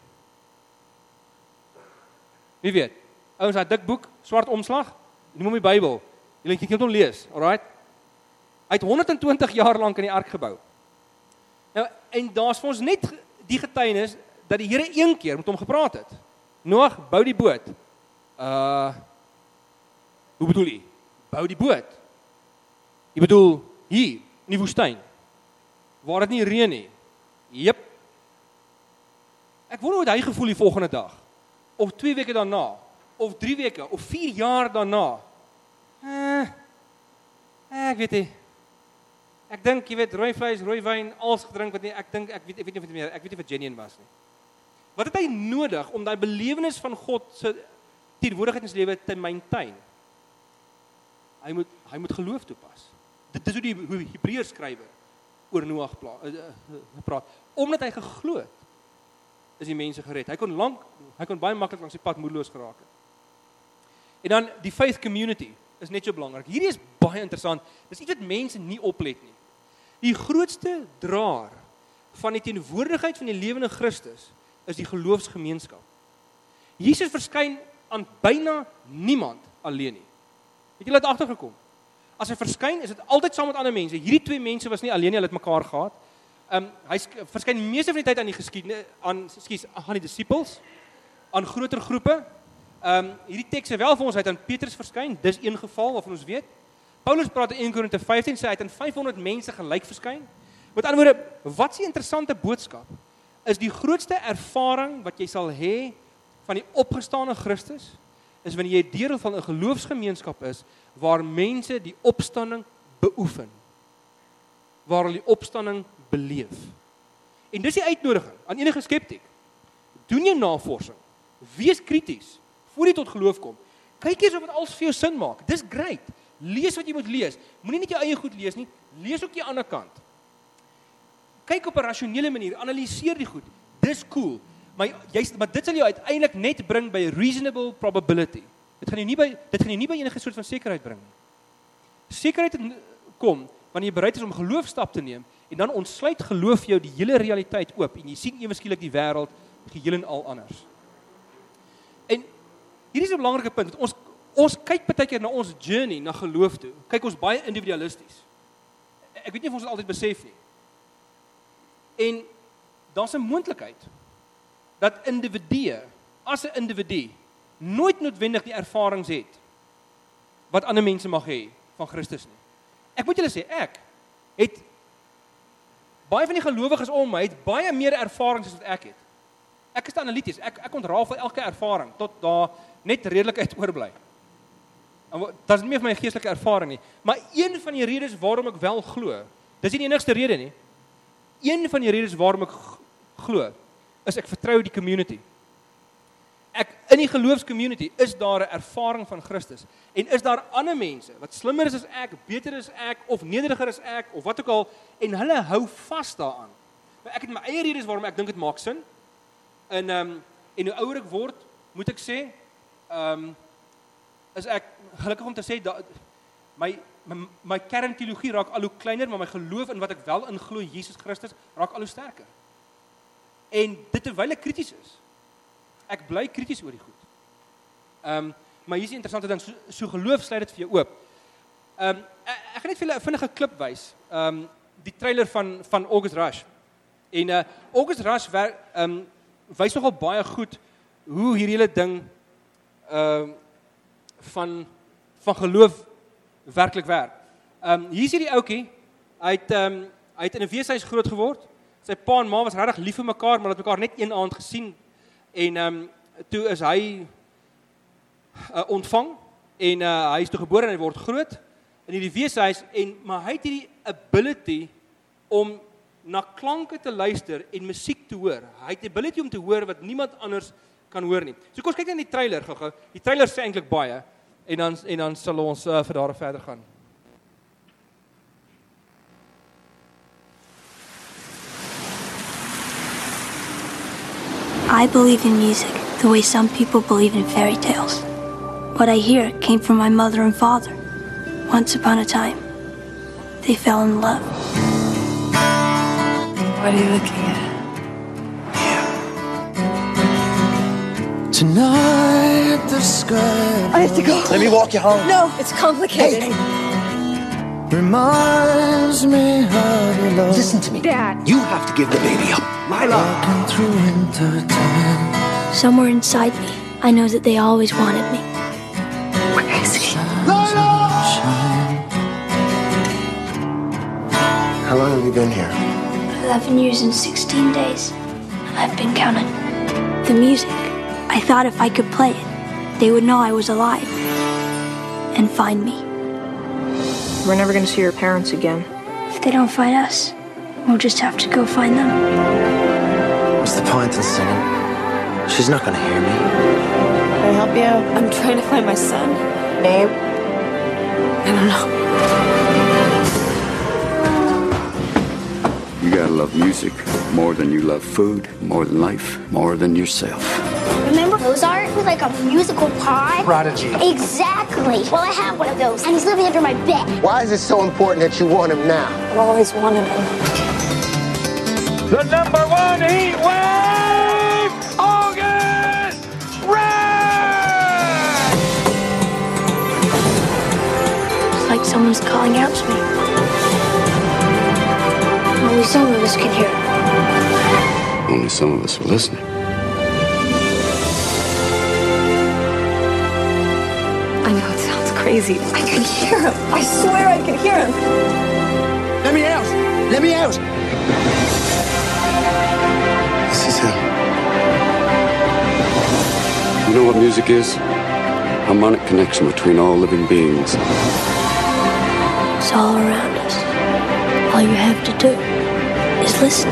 Wie weet? Ouens, daai dik boek, swart omslag, noem hom die Bybel. Julle kan hom lees, alright? Hy het honderd en twintig jaar lank in die ark gebou. Nou, en daar's vir ons net die getuienis dat die Here een keer met hom gepraat het. Noag, bou die boot. Uh, hoe bedoel jy? Bou die boot. Jy bedoel hier, in die woestyn, waar dit nie reën nie. Jep. Ek wonder hoe hy gevoel die volgende dag, of twee weke daarna, of drie weke, of vier jaar daarna. Uh, ek weet nie. Ek dink, jy weet, rooi vleis, rooi wyn, alles gedrink wat nie, ek dink, ek weet, ek weet nie of dit meer, ek weet nie of dit genuine was nie. Wat het hy nodig om daai belewenis van God se teenwoordigheid in sy lewe te maintain? Hy moet hy moet geloof toepas. Dit is hoe die hoe die Hebreërs skrywer oor Noag praat. Omdat hy geglo het, is die mense gered. Hy kon lank, hy kon baie maklik langs die pad moedeloos geraak het. En dan die faith community is net so belangrik. Hierdie is baie interessant. Dis iets wat mense nie oplet nie. Die grootste draer van die teenwoordigheid van die lewende Christus is die geloofsgemeenskap. Jesus verskyn aan byna niemand alleen nie. Het julle dit agtergekom? As hy verskyn, is dit altyd saam met ander mense. Hierdie twee mense was nie alleen nie, hulle het mekaar gehad. Um, hy verskyn meeste van die tyd aan die geskiedenis, aan, skus, aan die disippels, aan groter groepe. Um, hierdie teks sê wel vir ons, hy het aan Petrus verskyn, dis een geval waarvan ons weet. Paulus praat in een Korinte vyftien, sê hy het aan vyfhonderd mense gelyk verskyn. Met ander woorde, wat is die interessante boodskap? Is die grootste ervaring wat jy sal hê van die opgestane Christus, is wanneer jy deel van 'n geloofsgemeenskap is, waar mense die opstanding beoefen, waar hulle die opstanding beleef. En dis die uitnodiging aan enige skeptiek. Doen jy navorsing, wees krities, voor jy tot geloof kom. Kyk eers of dit alles vir jou sin maak, dis great. Lees wat jy moet lees, moenie net jou eie goed lees nie, lees ook die ander kant. Kyk op 'n rasionele manier, analiseer die goed, dis cool. maar juist maar dit sal jou uiteindelik net bring by reasonable probability. Dit gaan jou nie by dit gaan jou nie by enige soort van sekerheid bring nie. Sekerheid kom wanneer jy bereid is om geloofstap te neem en dan ontsluit geloof jou die hele realiteit oop en jy sien ewe skielik die wêreld geheel en al anders. En hier is 'n belangrike punt, want ons ons kyk baie keer na ons journey na geloof toe. Kyk ons baie individualisties. Ek weet nie of ons dit altyd besef nie. En daar's 'n moontlikheid dat individue as 'n individu nooit noodwendig die ervarings het wat ander mense mag hê van Christus nie. Ek moet julle sê, ek het baie van die gelowiges om my het baie meer ervarings as wat ek het. Ek is te analities, ek ek ontrafel elke ervaring tot daar net redelikheid oorbly. Dit is nie meer van my geestelike ervaring nie, maar een van die redes waarom ek wel glo, dis nie die enigste rede nie. Een van die redes waarom ek glo, is ek vertrou die community. Ek in die geloofscommunity is daar 'n ervaring van Christus en is daar ander mense wat slimmer is as ek, beter is ek of nederiger is ek of wat ook al en hulle hou vas daaraan. Maar ek het my eie redes waarom ek dink dit maak sin. En ehm um, en hoe ouer ek word, moet ek sê, ehm um, is ek gelukkig om te sê dat my my, my kernteologie raak al hoe kleiner, maar my geloof in wat ek wel in glo, Jesus Christus, raak al hoe sterker. En dit terwyl ek krities is. Ek bly krities oor die goed. Ehm um, maar hier is 'n interessante ding, so, so geloof sluit dit vir jou oop. Ehm um, ek, ek gaan net vir julle 'n vinnige klip wys. Ehm um, die trailer van van August Rush. En uh August Rush werk ehm um, wys nogal baie goed hoe hierdie hele ding ehm uh, van van geloof werklik werk. Ehm um, hier is hierdie ouetjie, hy het ehm um, hy het in 'n weeshuis groot geword. Sy pa en ma was regtig lief vir mekaar, maar het mekaar net een aand gesien. En ehm um, toe is hy uh, ontvang en uh, hy is toe gebore en hy word groot in hierdie weeshuis en maar hy het hierdie ability om na klanke te luister en musiek te hoor. Hy het die ability om te hoor wat niemand anders kan hoor nie. So kom ons kyk net in die trailer gou-gou. Die trailer sê eintlik baie en dan en dan sal ons uh, vir daar verder gaan.
I believe in music the way some people believe in fairy tales. What I hear came from my mother and father. Once upon a time, they fell in love.
What are you looking at?
Tonight the sky
I have to go.
Let me walk you home.
No, it's complicated.
Reminds me how you love.
Listen to me.
Dad.
You have to give the baby up. Lila.
Walking through winter time.
Somewhere inside me, I know that they always wanted me.
Where is he?
How long have you been here?
Eleven years and sixteen days. I've been counting. The music, I thought if I could play it, they would know I was alive and find me.
We're never going to see your parents again.
If they don't find us, we'll just have to go find them.
What's the point in singing? She's not gonna hear me.
Can I help you? I'm trying to find my son. Name? I don't know.
You gotta love music more than you love food, more than life, more than yourself.
Remember Mozart? He was like a musical pie.
Prodigy.
Exactly. Well, I have one of those, and he's living under my bed.
Why is it so important that you want him now?
I've always wanted him.
The number one heat wave, August Rush!
It's like someone's calling out to me. Only some of us can hear it.
Only some of us are listening.
I know it sounds crazy. I can hear him. I swear I can hear him.
Let me out! Let me out!
This is him. You know what music is? Harmonic connection between all living beings.
It's all around us. All you have to do is listen.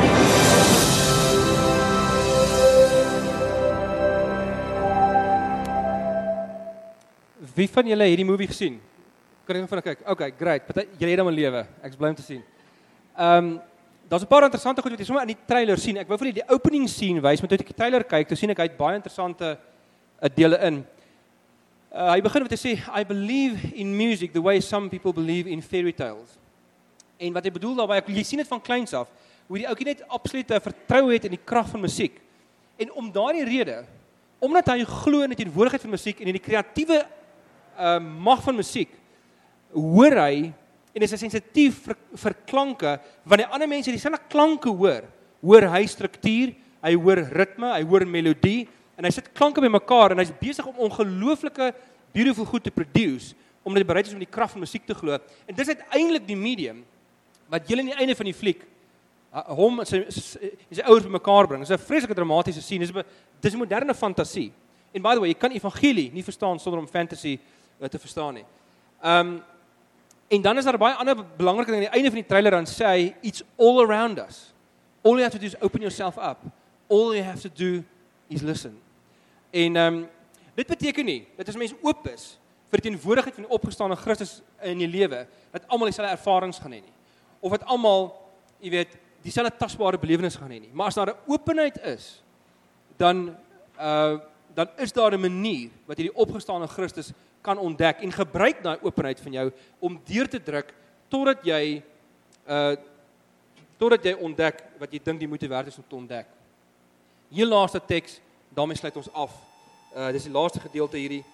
Wie van julle het die movie gesien? Kan ek net van kyk? Okay, great. Party julle het hom in lewe. Ek's bly om te sien. Ehm um, daar's 'n paar interessante goed wat jy sommer in die trailer sien. Ek wou vir julle die opening scene wys, maar toe ek die trailer kyk, toe sien ek hy het baie interessante uh, dele in. Uh, hy begin met te sê, I believe in music the way some people believe in fairy tales. En wat hy bedoel daarby, jy sien dit van kleins af, hoe die ouetjie net absolute vertrou het in die krag van musiek. En om daardie rede, omdat hy glo in die teenwoordigheid van musiek en in die kreatiewe uh, mag van musiek, hoor hy en is hy sensitief vir, vir klanke, wanneer ander mense dieselfde klanke hoor, hoor hy struktuur, hy hoor ritme, hy hoor melodie, en hy sit klanke by mekaar, en hy is besig om ongelooflike beautiful goed te produce, omdat hy bereid is om die krag van musiek te glo. En dis uiteindelik die medium, wat julle aan die einde van die fliek, hom en sy, sy, sy ouers by mekaar bring. Dis 'n vreeslike dramatiese scene, dis 'n dis 'n moderne fantasie. En by the way, jy kan evangelie nie verstaan sonder om fantasy uh, te verstaan nie. Um, en dan is daar baie ander belangrike ding aan die einde van die trailer, dan sê hy, it's all around us. All you have to do is open yourself up. All you have to do is listen. En um, dit beteken nie, dat as mens oop is vir die teenwoordigheid van die opgestane Christus in die lewe, dat almal dieselfde ervarings gaan hê nie. Of dat almal, jy weet, dieselfde tasbare belewenis gaan hê nie. Maar as daar 'n openheid is, dan uh, dan is daar 'n manier wat jy die opgestane Christus kan ontdek en gebruik daai openheid van jou om deur te druk totdat jy uh, totdat jy ontdek wat jy dink die moeite werd is om te ontdek. Hier laaste teks, daarmee sluit ons af. Uh, dis die laaste gedeelte hierdie.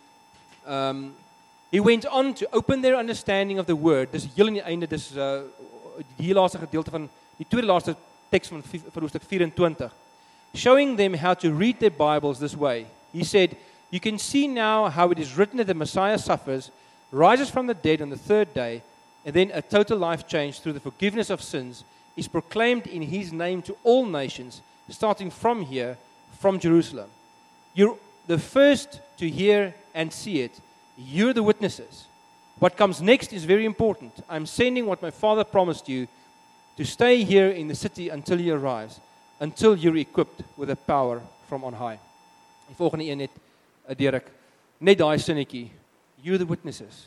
Um, he went on to open their understanding of the word. Dis heel aan die einde, dis uh, die laaste gedeelte van die tweede laaste teks van, van hoofstuk vyf-en-twintig. Showing them how to read their Bibles this way. He said, you can see now how it is written that the Messiah suffers, rises from the dead on the third day, and then a total life change through the forgiveness of sins is proclaimed in his name to all nations, starting from here, from Jerusalem. You're the first to hear and see it. You're the witnesses. What comes next is very important. I'm sending what my Father promised you to stay here in the city until he arrives, until you're equipped with the power from on high. Die volgende een net, uh, Derek, net daai sinnetjie, you're the witnesses.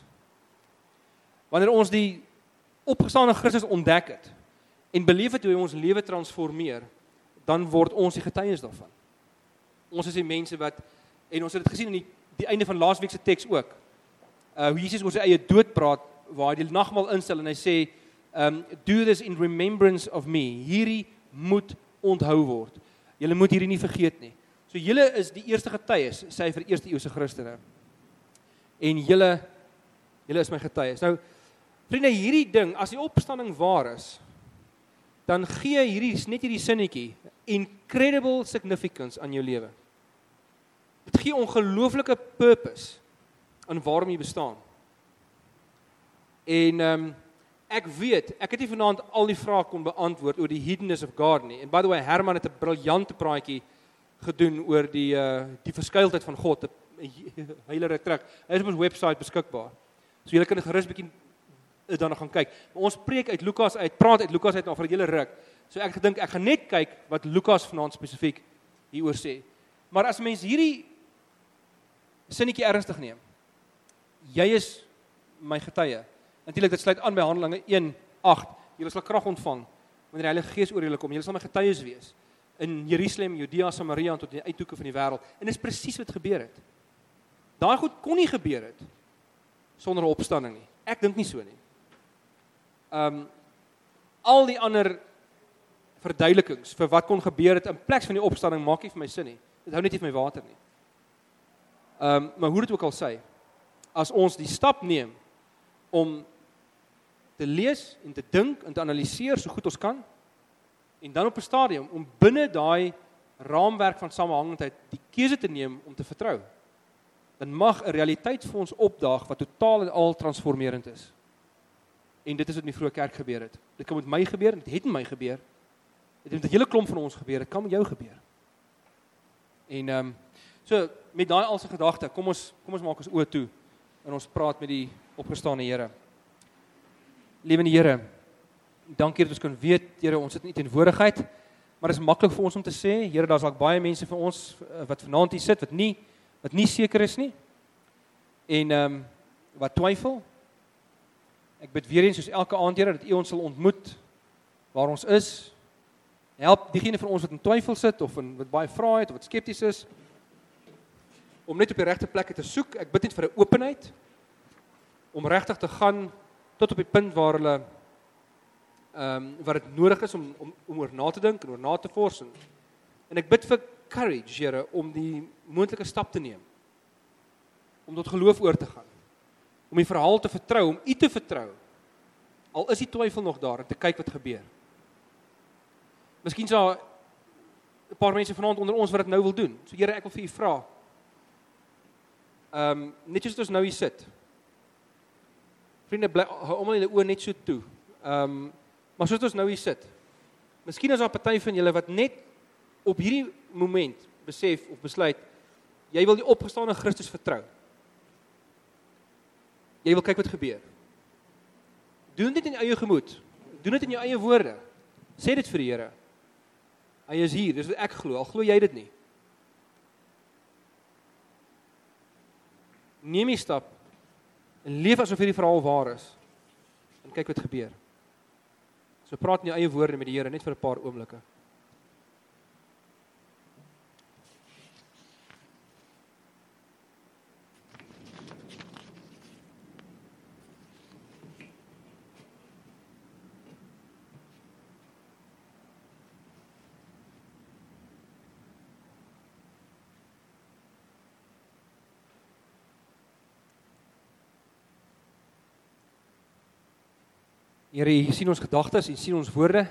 Wanneer ons die opgestane Christus ontdek het, en beleef het hoe hy ons lewe transformeer, dan word ons die getuies daarvan. Ons is die mense wat, en ons het dit gesien in die, die einde van laasweek se teks ook, uh, hoe Jesus oor sy eie dood praat, waar hy die nagmaal instel, en hy sê, um, do this in remembrance of me. Hierdie moet onthou word. Julle moet hierdie nie vergeet nie. So julle is die eerste getuies, sê hy vir eerste eeuse Christene. En julle, julle is my getuies. Nou, vriende, hierdie ding, as die opstanding waar is, dan gee hierdie, net hierdie sinnetjie, incredible significance aan jou lewe. Dit gee ongelooflike purpose aan waarom jy bestaan. En um, ek weet, ek het nie vanaand al die vrae kon beantwoord oor die hiddenness of God nie. En by the way, Herman het 'n briljante praatjie gedoen oor die uh, die verskuildheid van God, 'n hele ruk terug. Hy is op ons webwerf beskikbaar. So julle kan gerus bietjie daarna gaan kyk. Maar ons preek uit Lukas uit, praat uit Lukas uit na vir 'n hele ruk. So ek gedink ek gaan net kyk wat Lukas vanaand spesifiek hieroor sê. Maar as mens hierdie sinnetjie ernstig neem, jy is my getuie. Natuurlik dit sluit aan by Handelinge een agt. Julle sal krag ontvang wanneer die Heilige Gees oor julle kom. Julle sal my getuies wees in Jerusalem, Judea, Samaria en tot in die uithoeke van die wêreld. En dis presies wat gebeur het. Daai goed kon nie gebeur het sonder 'n opstanding nie. Ek dink nie so nie. Um al die ander verduidelikings vir wat kon gebeur het in plek van die opstanding maak nie vir my sin nie. Dit hou net nie vir my water nie. Um maar hoe dit ook al sê, as ons die stap neem om te lees en te dink en te analiseer so goed ons kan, en dan op 'n stadium om binne daai raamwerk van samehangendheid die keuse te neem om te vertrou, dan mag 'n realiteit vir ons opdaag wat totaal en al transformerend is. En dit is wat in die vroeë kerk gebeur het. Dit kan met my gebeur, dit het met my gebeur. Dit het met 'n hele klomp van ons gebeur, dit kan met jou gebeur. En ehm um, so met daai al se gedagte, kom ons kom ons maak ons oë toe en ons praat met die opgestane Here. Lewende Here, dankie dat ons kan weet, Here, ons sit in U teenwoordigheid, maar dit is maklik vir ons om te sê, Here, daar's dalk baie mense vir ons wat vanaand hier sit wat nie wat nie seker is nie. En ehm um, wat twyfel. Ek bid weer eens soos elke aand, Here, dat U ons sal ontmoet waar ons is, help diegene van ons wat in twyfel sit, of in, wat baie vra het, of wat skepties is, om net op die regte plekke te soek. Ek bid net vir 'n openheid, om regtig te gaan, tot op die punt waar hulle, um, waar dit nodig is, om, om, om oor na te dink, en oor na te vors, en, en ek bid vir courage, Here, om die moontlike stap te neem, om tot geloof oor te gaan, om die verhaal te vertrou, om U te vertrou, al is die twyfel nog daar, en te kyk wat gebeur. Miskien sal 'n paar mense vanaand onder ons wat dit nou wil doen. So Here, ek wil vir U vra. Ehm um, net soos ons nou hier sit. Vriende, bly hou almal julle oë net so toe. Ehm um, maar soos ons nou hier sit. Miskien is daar 'n party van julle wat net op hierdie moment besef of besluit jy wil die opgestane Christus vertrou. Jy wil kyk wat gebeur. Doen dit in jou eie gemoed. Doen dit in jou eie woorde. Sê dit vir die Here. Hy is hier, dis wat ek glo, al glo jy dit nie. Neem die stap en leef asof hierdie verhaal waar is. En kyk wat gebeur. So praat in jou eie woorde met die Here net vir 'n paar oomblikke. Here, U sien ons gedagtes, U sien ons woorde.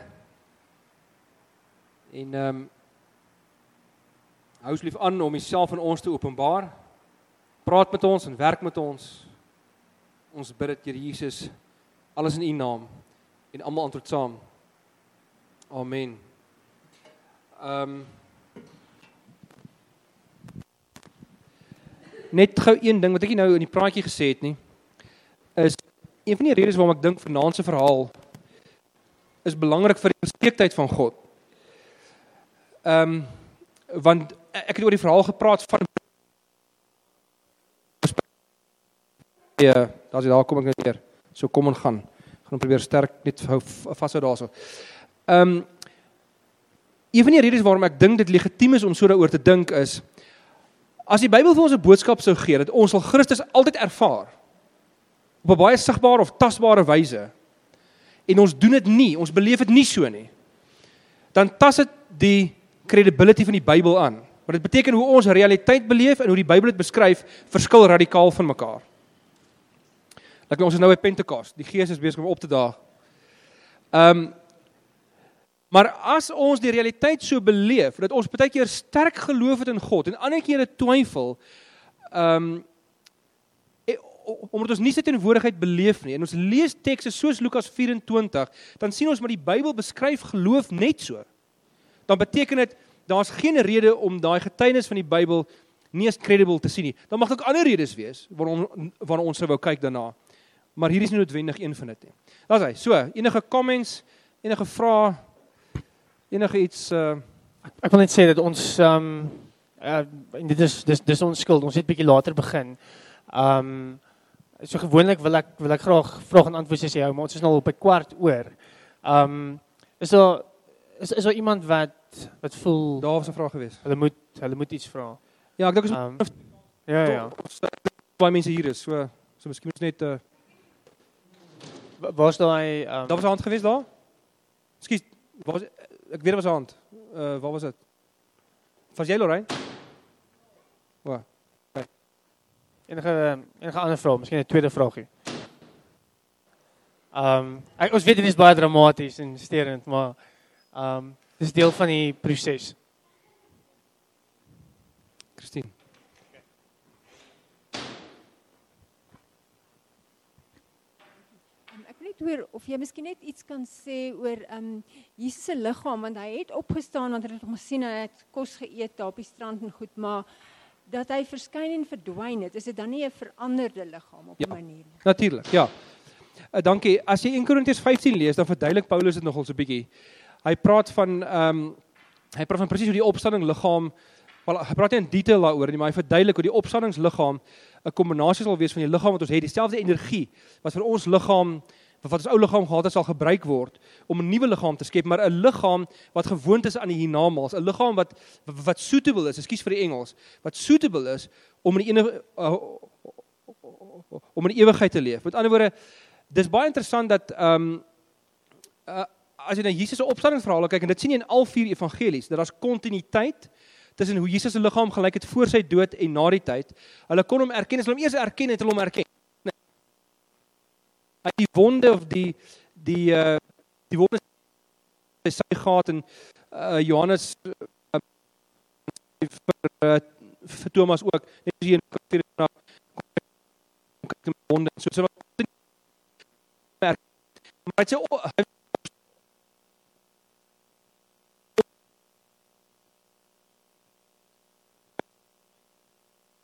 En ehm um, hou asseblief aan om Uself aan ons te openbaar. Praat met ons en werk met ons. Ons bid dit, Here Jesus, alles in U naam en almal antwoord saam. Amen. Ehm um, Net gou een ding wat ek nie nou in die praatjie gesê het nie, is een van die redes waarom ek dink vanaand se verhaal is belangrik vir die geskiektheid van God. Ehm um, want ek het oor die verhaal gepraat van ja, daar's daar kom ek net weer. So kom en gaan. Gaan probeer sterk net hou vashou daarso. Ehm um, een van die redes waarom ek dink dit legitiem is om so daaroor te dink is, as die Bybel vir ons 'n boodskap sou gee dat ons sal Christus altyd ervaar op 'n baie sigbare of tasbare wyse, en ons doen dit nie, ons beleef dit nie so nie, dan tas dit die credibility van die Bybel aan. Want dit beteken hoe ons realiteit beleef en hoe die Bybel dit beskryf, verskil radikaal van mekaar. Like ons is nou by Pentekost, die Gees is besig om op te daag. Ehm um, Maar as ons die realiteit so beleef, dat ons baie keer sterk geloof het in God, en ander kere twyfel, um, omdat ons nie sy teenwoordigheid beleef nie, en ons lees tekste soos Lukas vier en twintig, dan sien ons maar die Bybel beskryf geloof net so. Dan beteken dit, daar is geen rede om daai getuienis van die Bybel nie as credible te sien nie. Dan mag ook ander redes wees, waarom, waarom ons sou wou kyk daarna. Maar hier is nie noodwendig een van dit nie. Dat is hy. So, enige comments, enige vrae, enige iets, uh,
ek, ek wil net sê dat ons, um, uh, dit is, dis, dis ons skuld, ons het bietjie later begin. Um, so gewoonlik wil ek, wil ek graag vraag en antwoord sê hou, maar ons is nou op 'n kwart oor. Um, is daar, is, is daar iemand wat, wat voel,
daar was 'n vraag gewees.
Hulle moet, hulle moet iets vra.
Ja, ek dink ons
um, ja, ja.
baie mense hier is, so, so miskien is net, uh,
waar is daai, um,
daar was 'n hand gewees daar? Ekskuus, waar was, ek weet was 'n hand. Uh, waar was dit? Was jy Lorraine? Waar? Okay.
Enige, enige ander vraag, miskien 'n tweede vraagie. Um, ek, ons weet dit is baie dramaties en sterend, maar um, dit is deel van die proses.
Christine.
Oor, of jy miskien net iets kan sê oor um, Jesus se liggaam, want hy het opgestaan, want hy het hom gesien, hy het kos geëet daar op die strand en goed, maar dat hy verskyn en verdwyn het, is dit dan nie 'n veranderde liggaam op 'n
ja,
manier nie?
Natuurlik, ja. Uh, dankie. As jy een Korintiërs vyftien lees, dan verduidelik Paulus dit nogal so 'n bietjie. Hy praat van, um, hy praat van presies hoe die opstanding liggaam, wel, hy praat nie in detail daaroor nie, maar hy verduidelik hoe die opstandingsliggaam 'n kombinasie sal wees van die liggaam wat ons het, dieselfde energie wat vir ons liggaam wat ons ou liggaam gehad het, sal gebruik word om 'n nuwe liggaam te skep, maar 'n liggaam wat gewoond is aan die hiernamaals, 'n liggaam wat wat suitable is, ekskuus vir die Engels, wat suitable is om in die ene, uh, om in die ewigheid te leef. Met ander woorde, dis baie interessant dat ehm um, uh, as jy na Jesus se opstandingsverhale kyk, en dit sien jy in al vier evangelies, dat daar's kontinuïteit tussen hoe Jesus se liggaam gelyk het voor sy dood en na die tyd. Hulle kon hom erken, as hulle hom eers erken het, hulle hom erken. Nee. Uit die wonde of die die uh, die wonde sy gehad en uh, Johannes uh, vir, uh, vir Thomas ook, net as jy in wonde, so so maar hy sê hy